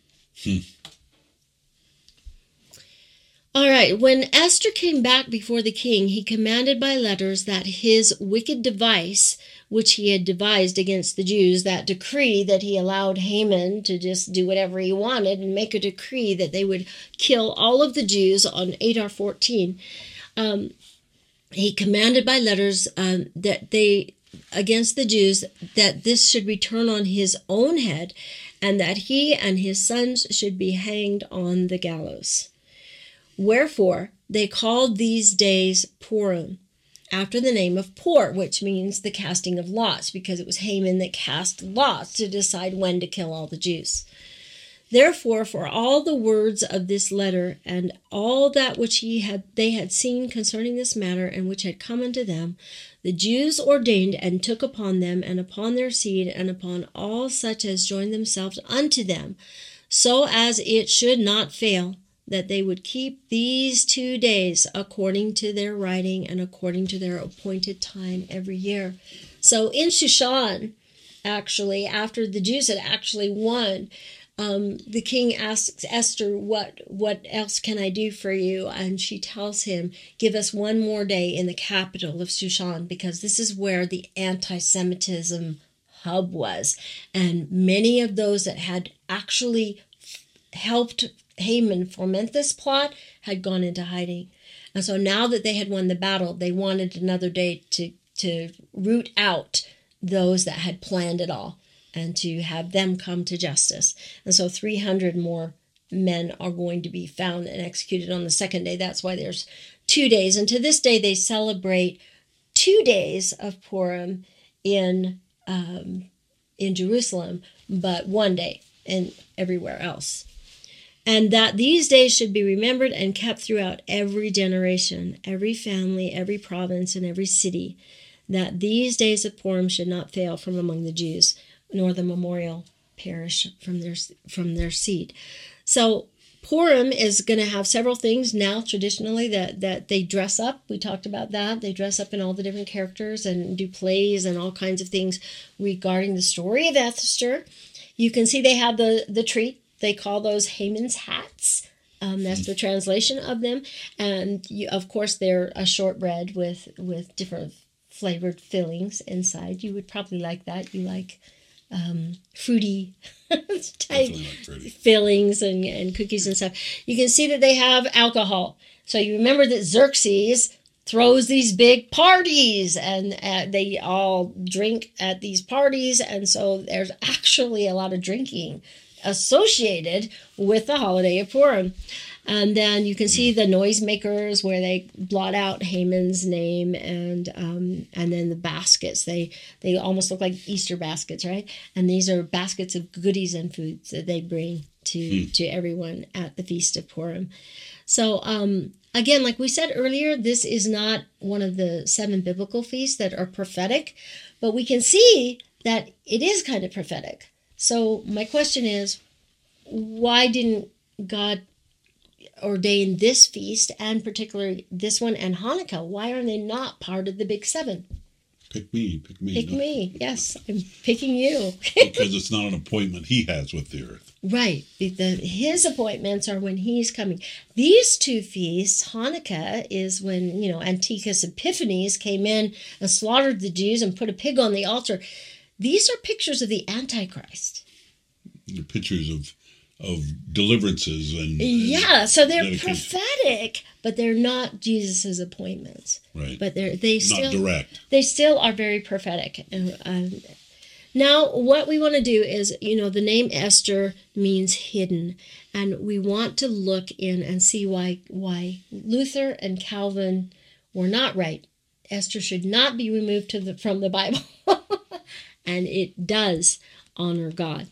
All right, when Esther came back before the king, he commanded by letters that his wicked device, which he had devised against the Jews, that decree that he allowed Haman to just do whatever he wanted and make a decree that they would kill all of the Jews on Adar 14, he commanded by letters that they, against the Jews, that this should return on his own head, and that he and his sons should be hanged on the gallows. Wherefore they called these days Purim, after the name of Pur, which means the casting of lots, because it was Haman that cast lots to decide when to kill all the Jews. Therefore, for all the words of this letter, and all that which they had seen concerning this matter, and which had come unto them, the Jews ordained and took upon them, and upon their seed, and upon all such as joined themselves unto them, so as it should not fail, that they would keep these 2 days according to their writing and according to their appointed time every year. So in Shushan, actually, after the Jews had actually won, the king asks Esther, what else can I do for you? And she tells him, give us one more day in the capital of Shushan, because this is where the anti-Semitism hub was. And many of those that had actually helped Haman foment this plot had gone into hiding. And so now that they had won the battle, they wanted another day to root out those that had planned it all and to have them come to justice. And so 300 more men are going to be found and executed on the second day. That's why there's 2 days. And to this day, they celebrate 2 days of Purim in Jerusalem, but 1 day in everywhere else. And that these days should be remembered and kept throughout every generation, every family, every province, and every city, that these days of Purim should not fail from among the Jews, nor the memorial perish from their seed. So Purim is going to have several things now traditionally that they dress up. We talked about that. They dress up in all the different characters and do plays and all kinds of things regarding the story of Esther. You can see they have the treat. They call those Haman's hats. That's the translation of them. And of course, they're a shortbread with different flavored fillings inside. You would probably like that. You like fruity type fillings and cookies and stuff. You can see that they have alcohol. So you remember that Xerxes throws these big parties, and they all drink at these parties. And so there's actually a lot of drinking associated with the holiday of Purim. And then you can see the noisemakers where they blot out Haman's name, and then the baskets. They almost look like Easter baskets, right? And these are baskets of goodies and foods that they bring to everyone at the Feast of Purim. So again, like we said earlier, this is not one of the 7 biblical feasts that are prophetic, but we can see that it is kind of prophetic. So my question is, why didn't God ordain this feast, and particularly this one and Hanukkah? Why are they not part of the big 7? Pick me. Pick me. Yes, I'm picking you. Because it's not an appointment he has with the earth. Right. His appointments are when he's coming. These 2 feasts, Hanukkah is when, Antiochus Epiphanes came in and slaughtered the Jews and put a pig on the altar. These are pictures of the Antichrist. They're pictures of deliverances and so they're prophetic, but they're not Jesus's appointments. Right. But they not direct. They still are very prophetic. Now, what we want to do is, the name Esther means hidden, and we want to look in and see why Luther and Calvin were not right. Esther should not be removed from the Bible, and it does honor God.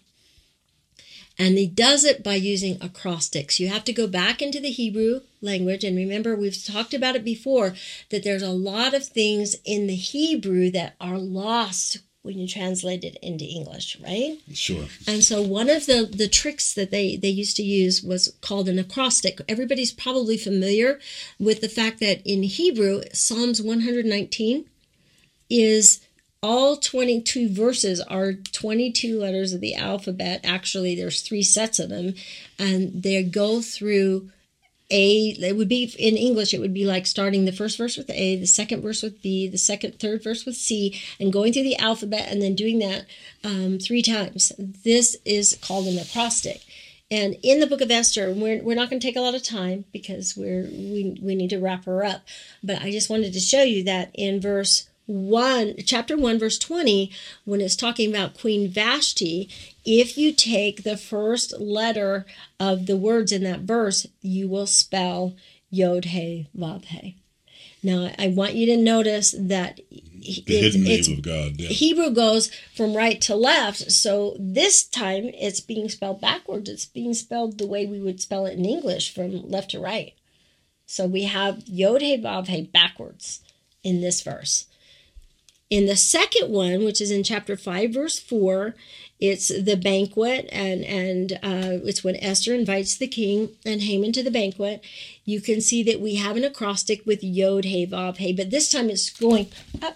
And he does it by using acrostics. You have to go back into the Hebrew language. And remember, we've talked about it before, that there's a lot of things in the Hebrew that are lost when you translate it into English, right? Sure. And so one of the tricks that they used to use was called an acrostic. Everybody's probably familiar with the fact that in Hebrew, Psalms 119 is... all 22 verses are 22 letters of the alphabet. Actually, there's 3 sets of them, and they go through it would be, in English, it would be like starting the first verse with A, the second verse with B, the third verse with C, and going through the alphabet and then doing that 3 times. This is called an acrostic. And in the book of Esther, we're not going to take a lot of time because we need to wrap her up. But I just wanted to show you that in chapter 1, verse 20, when it's talking about Queen Vashti, if you take the first letter of the words in that verse, you will spell Yod-He-Vav-He. Now, I want you to notice that the hidden name of God. Yeah. Hebrew goes from right to left, so this time it's being spelled backwards. It's being spelled the way we would spell it in English, from left to right. So we have Yod-He-Vav-He backwards in this verse. In the second one, which is in chapter 5, verse 4, it's the banquet, and it's when Esther invites the king and Haman to the banquet. You can see that we have an acrostic with Yod He Vav He, but this time it's going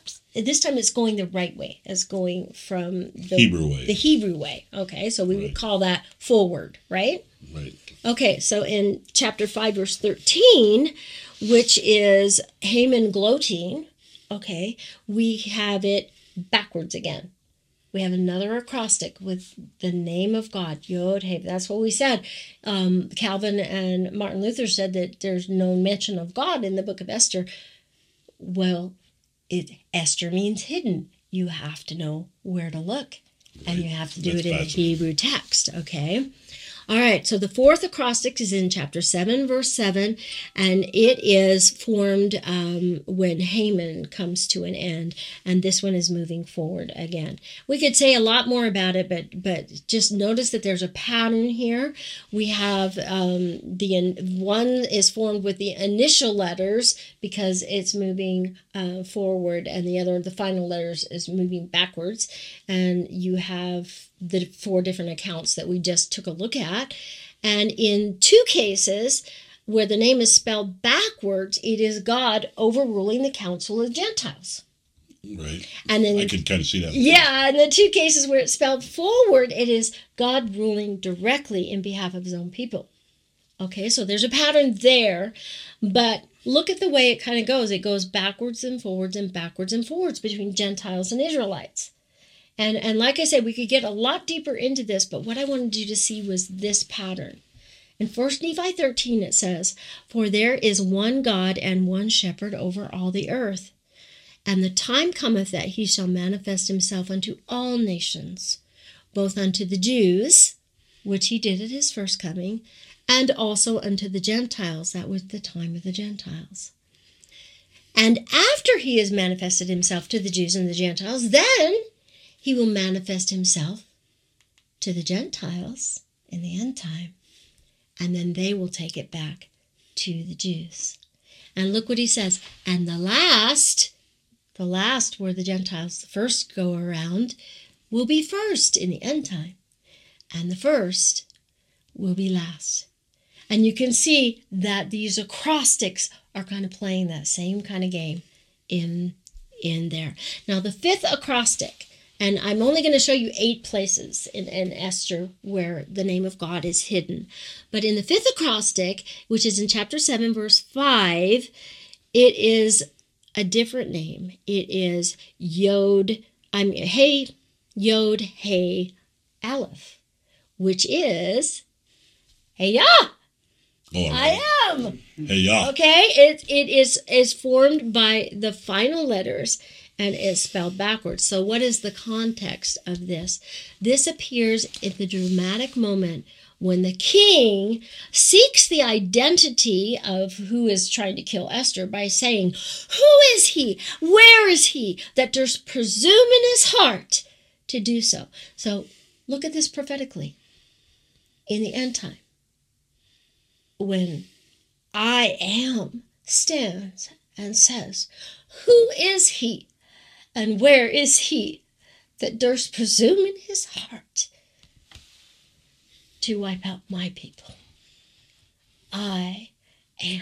the right way. It's going from the Hebrew way. Okay, so we would call that forward, right? Right. Okay, so in chapter 5, verse 13, which is Haman gloating, okay, we have it backwards again. We have another acrostic with the name of God, Yod He. That's what we said. Calvin and Martin Luther said that there's no mention of God in the book of Esther. Well, Esther means hidden. You have to know where to look. And you have to do it in the Hebrew text, okay? All right, so the fourth acrostic is in chapter 7, verse 7, and it is formed when Haman comes to an end, and this one is moving forward again. We could say a lot more about it, but just notice that there's a pattern here. We have one is formed with the initial letters because it's moving forward, and the final letters is moving backwards, and you have the 4 different accounts that we just took a look at. And in 2 cases where the name is spelled backwards, it is God overruling the council of Gentiles. Right. And then I could kind of see that. Yeah, in the 2 cases where it's spelled forward, it is God ruling directly in behalf of his own people. Okay, so there's a pattern there, but look at the way it kind of goes. It goes backwards and forwards and backwards and forwards between Gentiles and Israelites. And like I said, we could get a lot deeper into this, but what I wanted you to see was this pattern. In 1 Nephi 13, it says, "For there is one God and one shepherd over all the earth. And the time cometh that he shall manifest himself unto all nations, both unto the Jews," which he did at his first coming, "and also unto the Gentiles," that was the time of the Gentiles. "And after he has manifested himself to the Jews and the Gentiles, then he will manifest himself to the Gentiles in the end time, and then they will take it back to the Jews." And look what he says, "And the last where the Gentiles first go around will be first in the end time, and the first will be last." And you can see that these acrostics are kind of playing that same kind of game in there. Now the 5th acrostic, and I'm only going to show you 8 places in Esther where the name of God is hidden. But in the 5th acrostic, which is in chapter 7, verse 5, it is a different name. It is Yod He Aleph, which is Hey Yah. I am. Hey Yah. Okay, it is formed by the final letters, and is spelled backwards. So what is the context of this? This appears in the dramatic moment when the king seeks the identity of who is trying to kill Esther by saying, "Who is he? Where is he that durst presume in his heart to do so?" So look at this prophetically. In the end time, when I am stands and says, "Who is he? And where is he that durst presume in his heart to wipe out my people?" I am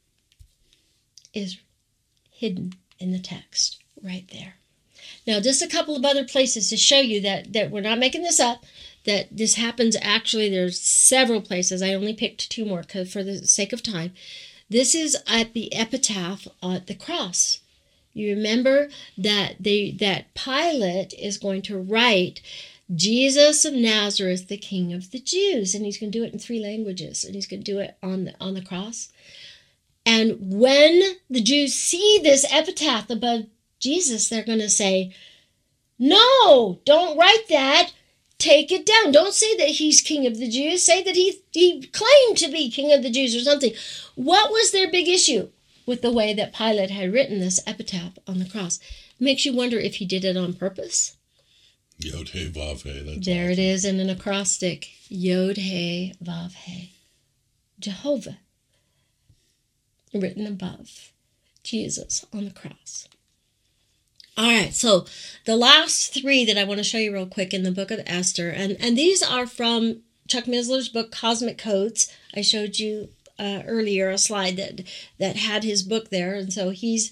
is hidden in the text right there. Now, just a couple of other places to show you that we're not making this up, that this happens actually. There's several places. I only picked 2 more for the sake of time. This is at the epitaph at the cross. You remember that Pilate is going to write Jesus of Nazareth, the King of the Jews, and he's going to do it in 3 languages, and he's going to do it on the cross. And when the Jews see this epitaph above Jesus, they're going to say, "No, don't write that. Take it down. Don't say that he's King of the Jews. Say that he claimed to be King of the Jews or something." What was their big issue with the way that Pilate had written this epitaph on the cross? It makes you wonder if he did it on purpose. Yod He Vav He. That's There awesome. it is in an acrostic. Yod He Vav He. Jehovah. Written above Jesus on the cross. All right, so the last three that I want to show you real quick in the book of Esther, and these are from Chuck Missler's book, Cosmic Codes. I showed you earlier a slide that had his book there, and so he's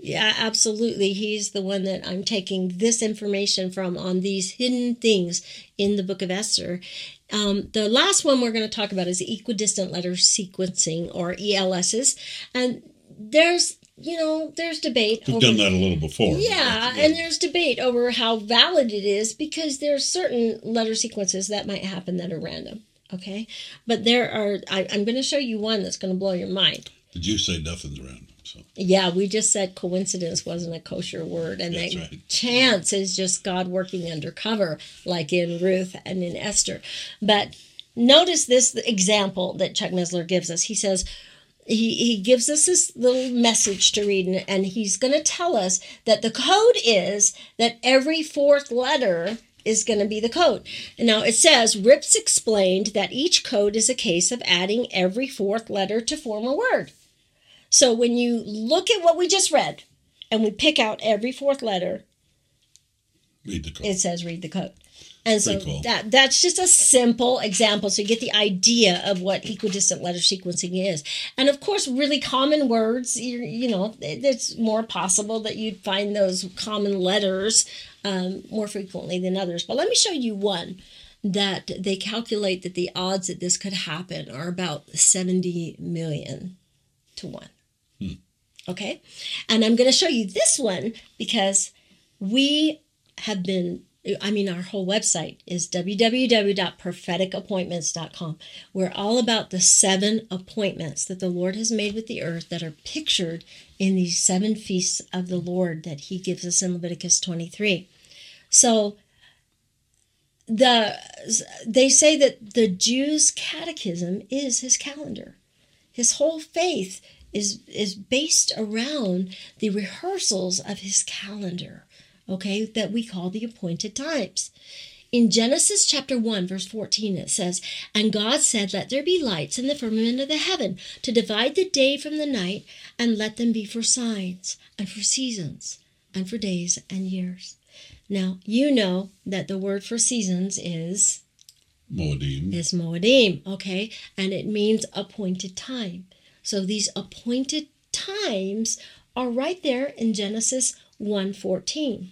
the one that I'm taking this information from on these hidden things in the book of Esther. The last one we're going to talk about is equidistant letter sequencing, or ELSs, and there's debate. We've done that a little before. Yeah, and there's debate over how valid it is, because there's certain letter sequences that might happen that are random. Okay, but I'm going to show you one that's going to blow your mind. Did you say nothing's random? So yeah, we just said coincidence wasn't a kosher word, and that's right. Chance is just God working undercover, like in Ruth and in Esther. But notice this example that Chuck Missler gives us. He says, He gives us this little message to read, and he's going to tell us that the code is that every fourth letter is going to be the code. And now it says, Rips explained that each code is a case of adding every fourth letter to form a word. So when you look at what we just read, and we pick out every fourth letter, read the code. It says read the code. And so cool. that's just a simple example, so you get the idea of what equidistant letter sequencing is. And of course, really common words, it's more possible that you'd find those common letters more frequently than others. But let me show you one that they calculate that the odds that this could happen are about 70 million to 1. Okay? And I'm going to show you this one because we have been... our whole website is www.propheticappointments.com. We're all about the 7 appointments that the Lord has made with the earth that are pictured in these 7 feasts of the Lord that he gives us in Leviticus 23. So they say that the Jew's catechism is his calendar. His whole faith is based around the rehearsals of his calendar. Okay, that we call the appointed times. In Genesis chapter 1, verse 14, it says, And God said, Let there be lights in the firmament of the heaven to divide the day from the night, and let them be for signs, and for seasons, and for days and years. Now, you know that the word for seasons is... Moedim, okay? And it means appointed time. So these appointed times are right there in Genesis 1:14.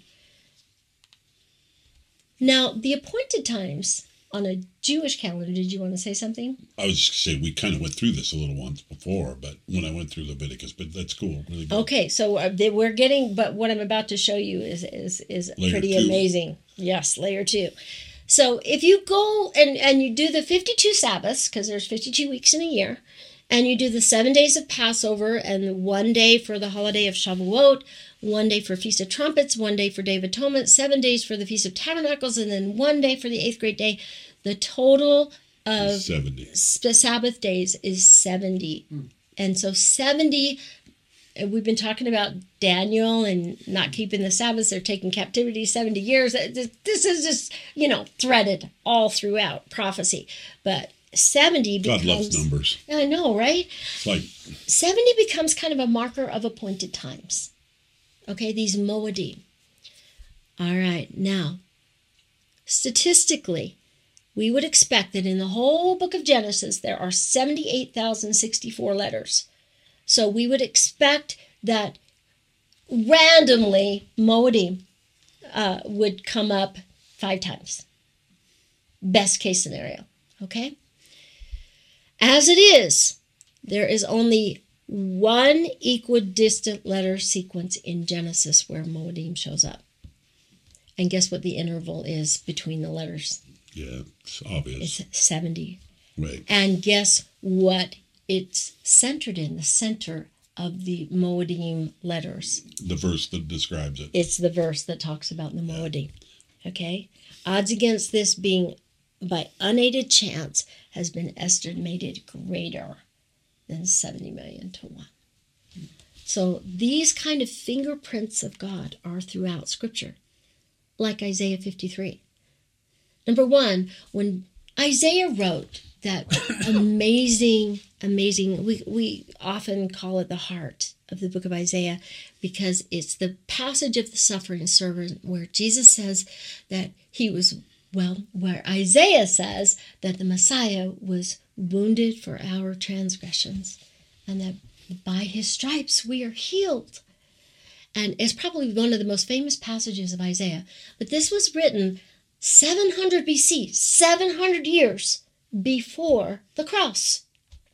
Now, the appointed times on a Jewish calendar, did you want to say something? I was just going to say, we kind of went through this a little once before, but when I went through Leviticus, but that's cool. Really good. Okay, so we're getting, but what I'm about to show you is pretty 2. Amazing. Yes, layer 2. So if you go and you do the 52 Sabbaths, because there's 52 weeks in a year, and you do the 7 days of Passover and 1 day for the holiday of Shavuot, 1 day for Feast of Trumpets, 1 day for Day of Atonement, 7 days for the Feast of Tabernacles, and then 1 day for the 8th great day. The total of 70. Sabbath days is 70. And so 70, we've been talking about Daniel and not keeping the Sabbaths. They're taking captivity 70 years. This is just, threaded all throughout prophecy. But 70 becomes... God loves numbers. I know, right? It's like... 70 becomes kind of a marker of appointed times. Okay, these Moedim. All right, now, statistically, we would expect that in the whole book of Genesis, there are 78,064 letters. So we would expect that randomly Moedim would come up 5 times. Best case scenario, okay? As it is, there is only 1 equidistant letter sequence in Genesis where Moedim shows up. And guess what the interval is between the letters? Yeah, it's obvious. It's 70. Right. And guess what it's centered in? The center of the Moedim letters. The verse that describes it. It's the verse that talks about the Moedim. Okay? Odds against this being by unaided chance has been estimated greater than 70 million to 1. So these kind of fingerprints of God are throughout Scripture, like Isaiah 53. Number 1, when Isaiah wrote that amazing, we often call it the heart of the book of Isaiah because it's the passage of the suffering servant where Jesus says that where Isaiah says that the Messiah was wounded for our transgressions and that by his stripes we are healed. And it's probably one of the most famous passages of Isaiah. But this was written 700 BC, 700 years before the cross.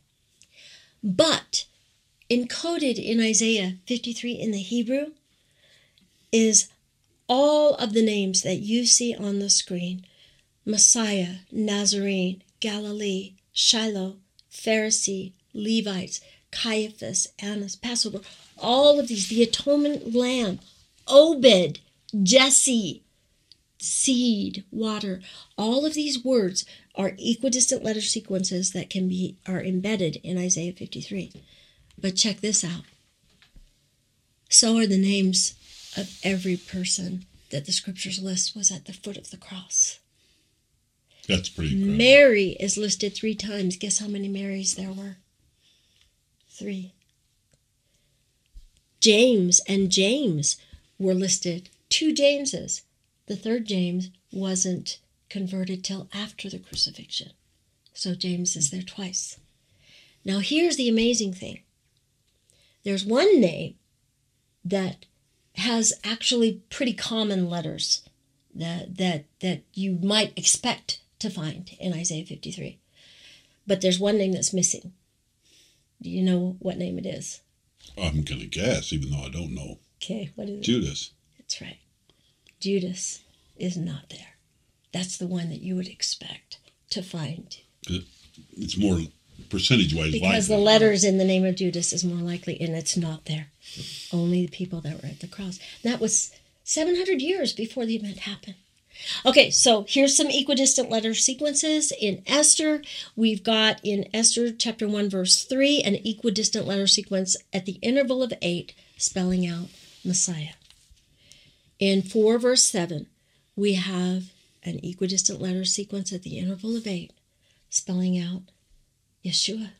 But encoded in Isaiah 53 in the Hebrew is all of the names that you see on the screen. Messiah, Nazarene, Galilee, Shiloh, Pharisee, Levites, Caiaphas, Annas, Passover, all of these, the atonement lamb, Obed, Jesse, seed, water, all of these words are equidistant letter sequences that are embedded in Isaiah 53. But check this out. So are the names of every person that the scriptures list was at the foot of the cross. That's pretty incredible. Mary is listed 3 times. Guess how many Marys there were? 3. James and James were listed. 2 Jameses. The 3rd James wasn't converted till after the crucifixion. So James is there twice. Now here's the amazing thing. There's one name that has actually pretty common letters that you might expect to find in Isaiah 53. But there's one name that's missing. Do you know what name it is? I'm going to guess, even though I don't know. Okay, what is it? Judas. That's right. Judas is not there. That's the one that you would expect to find. It's more percentage-wise because likely. The letters in the name of Judas is more likely, and it's not there. Only the people that were at the cross. That was 700 years before the event happened. Okay, so here's some equidistant letter sequences in Esther. We've got in Esther chapter 1, verse 3, an equidistant letter sequence at the interval of 8, spelling out Messiah. In 4, verse 7, we have an equidistant letter sequence at the interval of 8, spelling out Yeshua.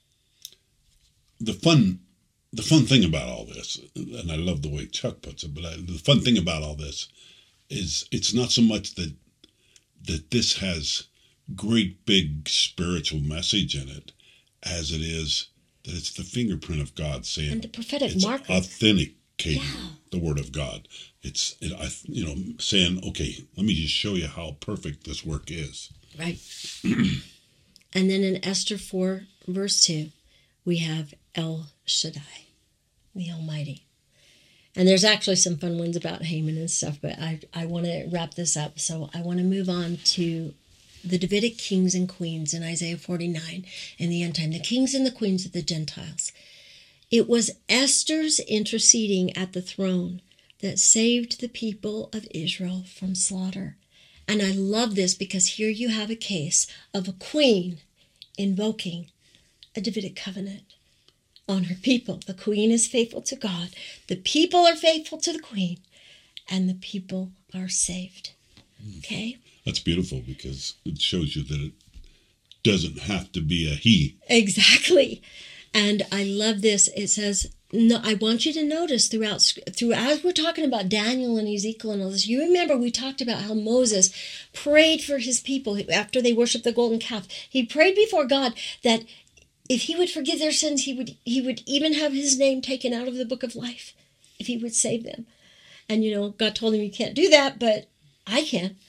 The fun thing about all this, and I love the way Chuck puts it, but the fun thing about all this is it's not so much that this has great big spiritual message in it as it is that it's the fingerprint of God saying, and the prophetic it's marker, authenticating the word of God. It's saying, okay, let me just show you how perfect this work is. Right. And then in Esther 4, verse 2, we have El Shaddai, the Almighty. And there's actually some fun ones about Haman and stuff, but I want to wrap this up. So I want to move on to the Davidic kings and queens in Isaiah 49 in the end time, the kings and the queens of the Gentiles. It was Esther's interceding at the throne that saved the people of Israel from slaughter. And I love this because here you have a case of a queen invoking a Davidic covenant on her people. The queen is faithful to God. The people are faithful to the queen. And the people are saved. Okay? That's beautiful because it shows you that it doesn't have to be a he. Exactly. And I love this. It says, no, I want you to notice throughout as we're talking about Daniel and Ezekiel and all this, you remember we talked about how Moses prayed for his people after they worshiped the golden calf. He prayed before God that if he would forgive their sins, he would even have his name taken out of the book of life if he would save them. And, God told him you can't do that, but I can.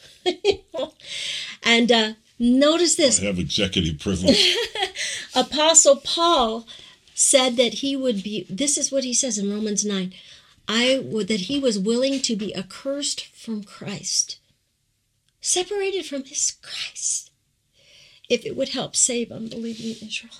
And notice this. I have executive privilege. Apostle Paul said that he would be, this is what he says in Romans 9, that he was willing to be accursed from Christ, separated from his Christ, if it would help save unbelieving Israel.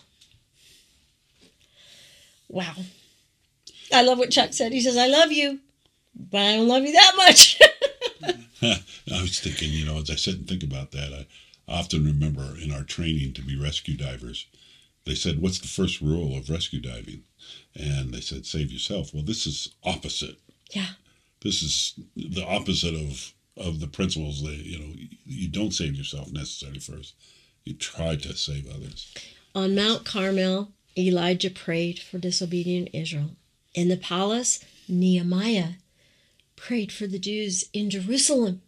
Wow. I love what Chuck said. He says, I love you, but I don't love you that much. I was thinking, as I sit and think about that, I often remember in our training to be rescue divers, they said, what's the first rule of rescue diving? And they said, save yourself. Well, this is opposite. Yeah. This is the opposite of the principles that, you don't save yourself necessarily first. You try to save others. On Mount Carmel, Elijah prayed for disobedient Israel. In the palace, Nehemiah prayed for the Jews in Jerusalem.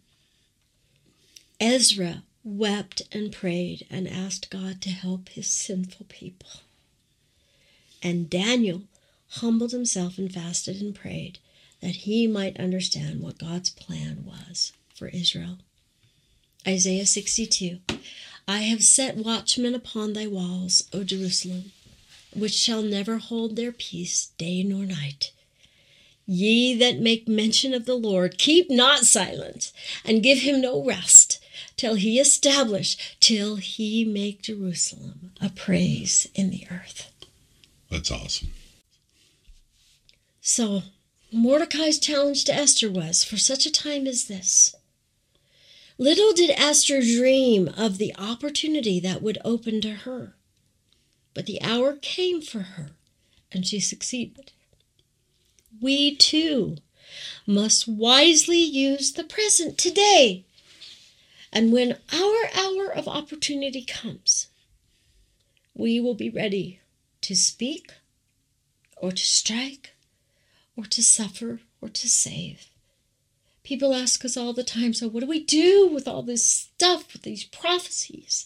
Ezra wept and prayed and asked God to help his sinful people. And Daniel humbled himself and fasted and prayed that he might understand what God's plan was for Israel. Isaiah 62, I have set watchmen upon thy walls, O Jerusalem, which shall never hold their peace day nor night. Ye that make mention of the Lord, keep not silent, and give him no rest, till he establish, till he make Jerusalem a praise in the earth. That's awesome. So, Mordecai's challenge to Esther was, for such a time as this. Little did Esther dream of the opportunity that would open to her. But the hour came for her, and she succeeded. We, too, must wisely use the present today. And when our hour of opportunity comes, we will be ready to speak, or to strike, or to suffer, or to save. People ask us all the time, so what do we do with all this stuff, with these prophecies?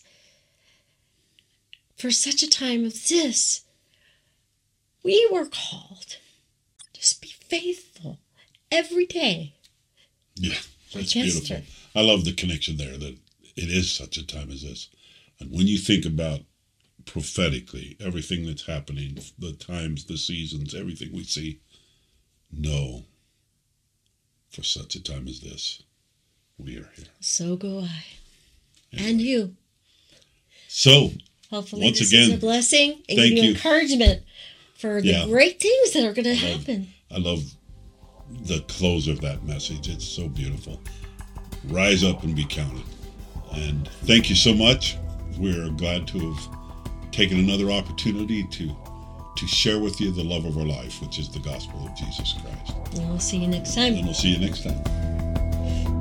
For such a time as this, we were called to just be faithful every day. Yeah, that's Like beautiful. Esther. I love the connection there, that it is such a time as this. And when you think about prophetically everything that's happening, the times, the seasons, everything we see, know, for such a time as this, we are here. So go I. Anyway. And you. So, Hopefully once this again, is a blessing and thank give you you. encouragement for the Yeah. great things that are going to happen. I love the close of that message. It's so beautiful. Rise up and be counted. And thank you so much. We're glad to have taken another opportunity to share with you the love of our life, which is the gospel of Jesus Christ. And we'll see you next time. And we'll see you next time.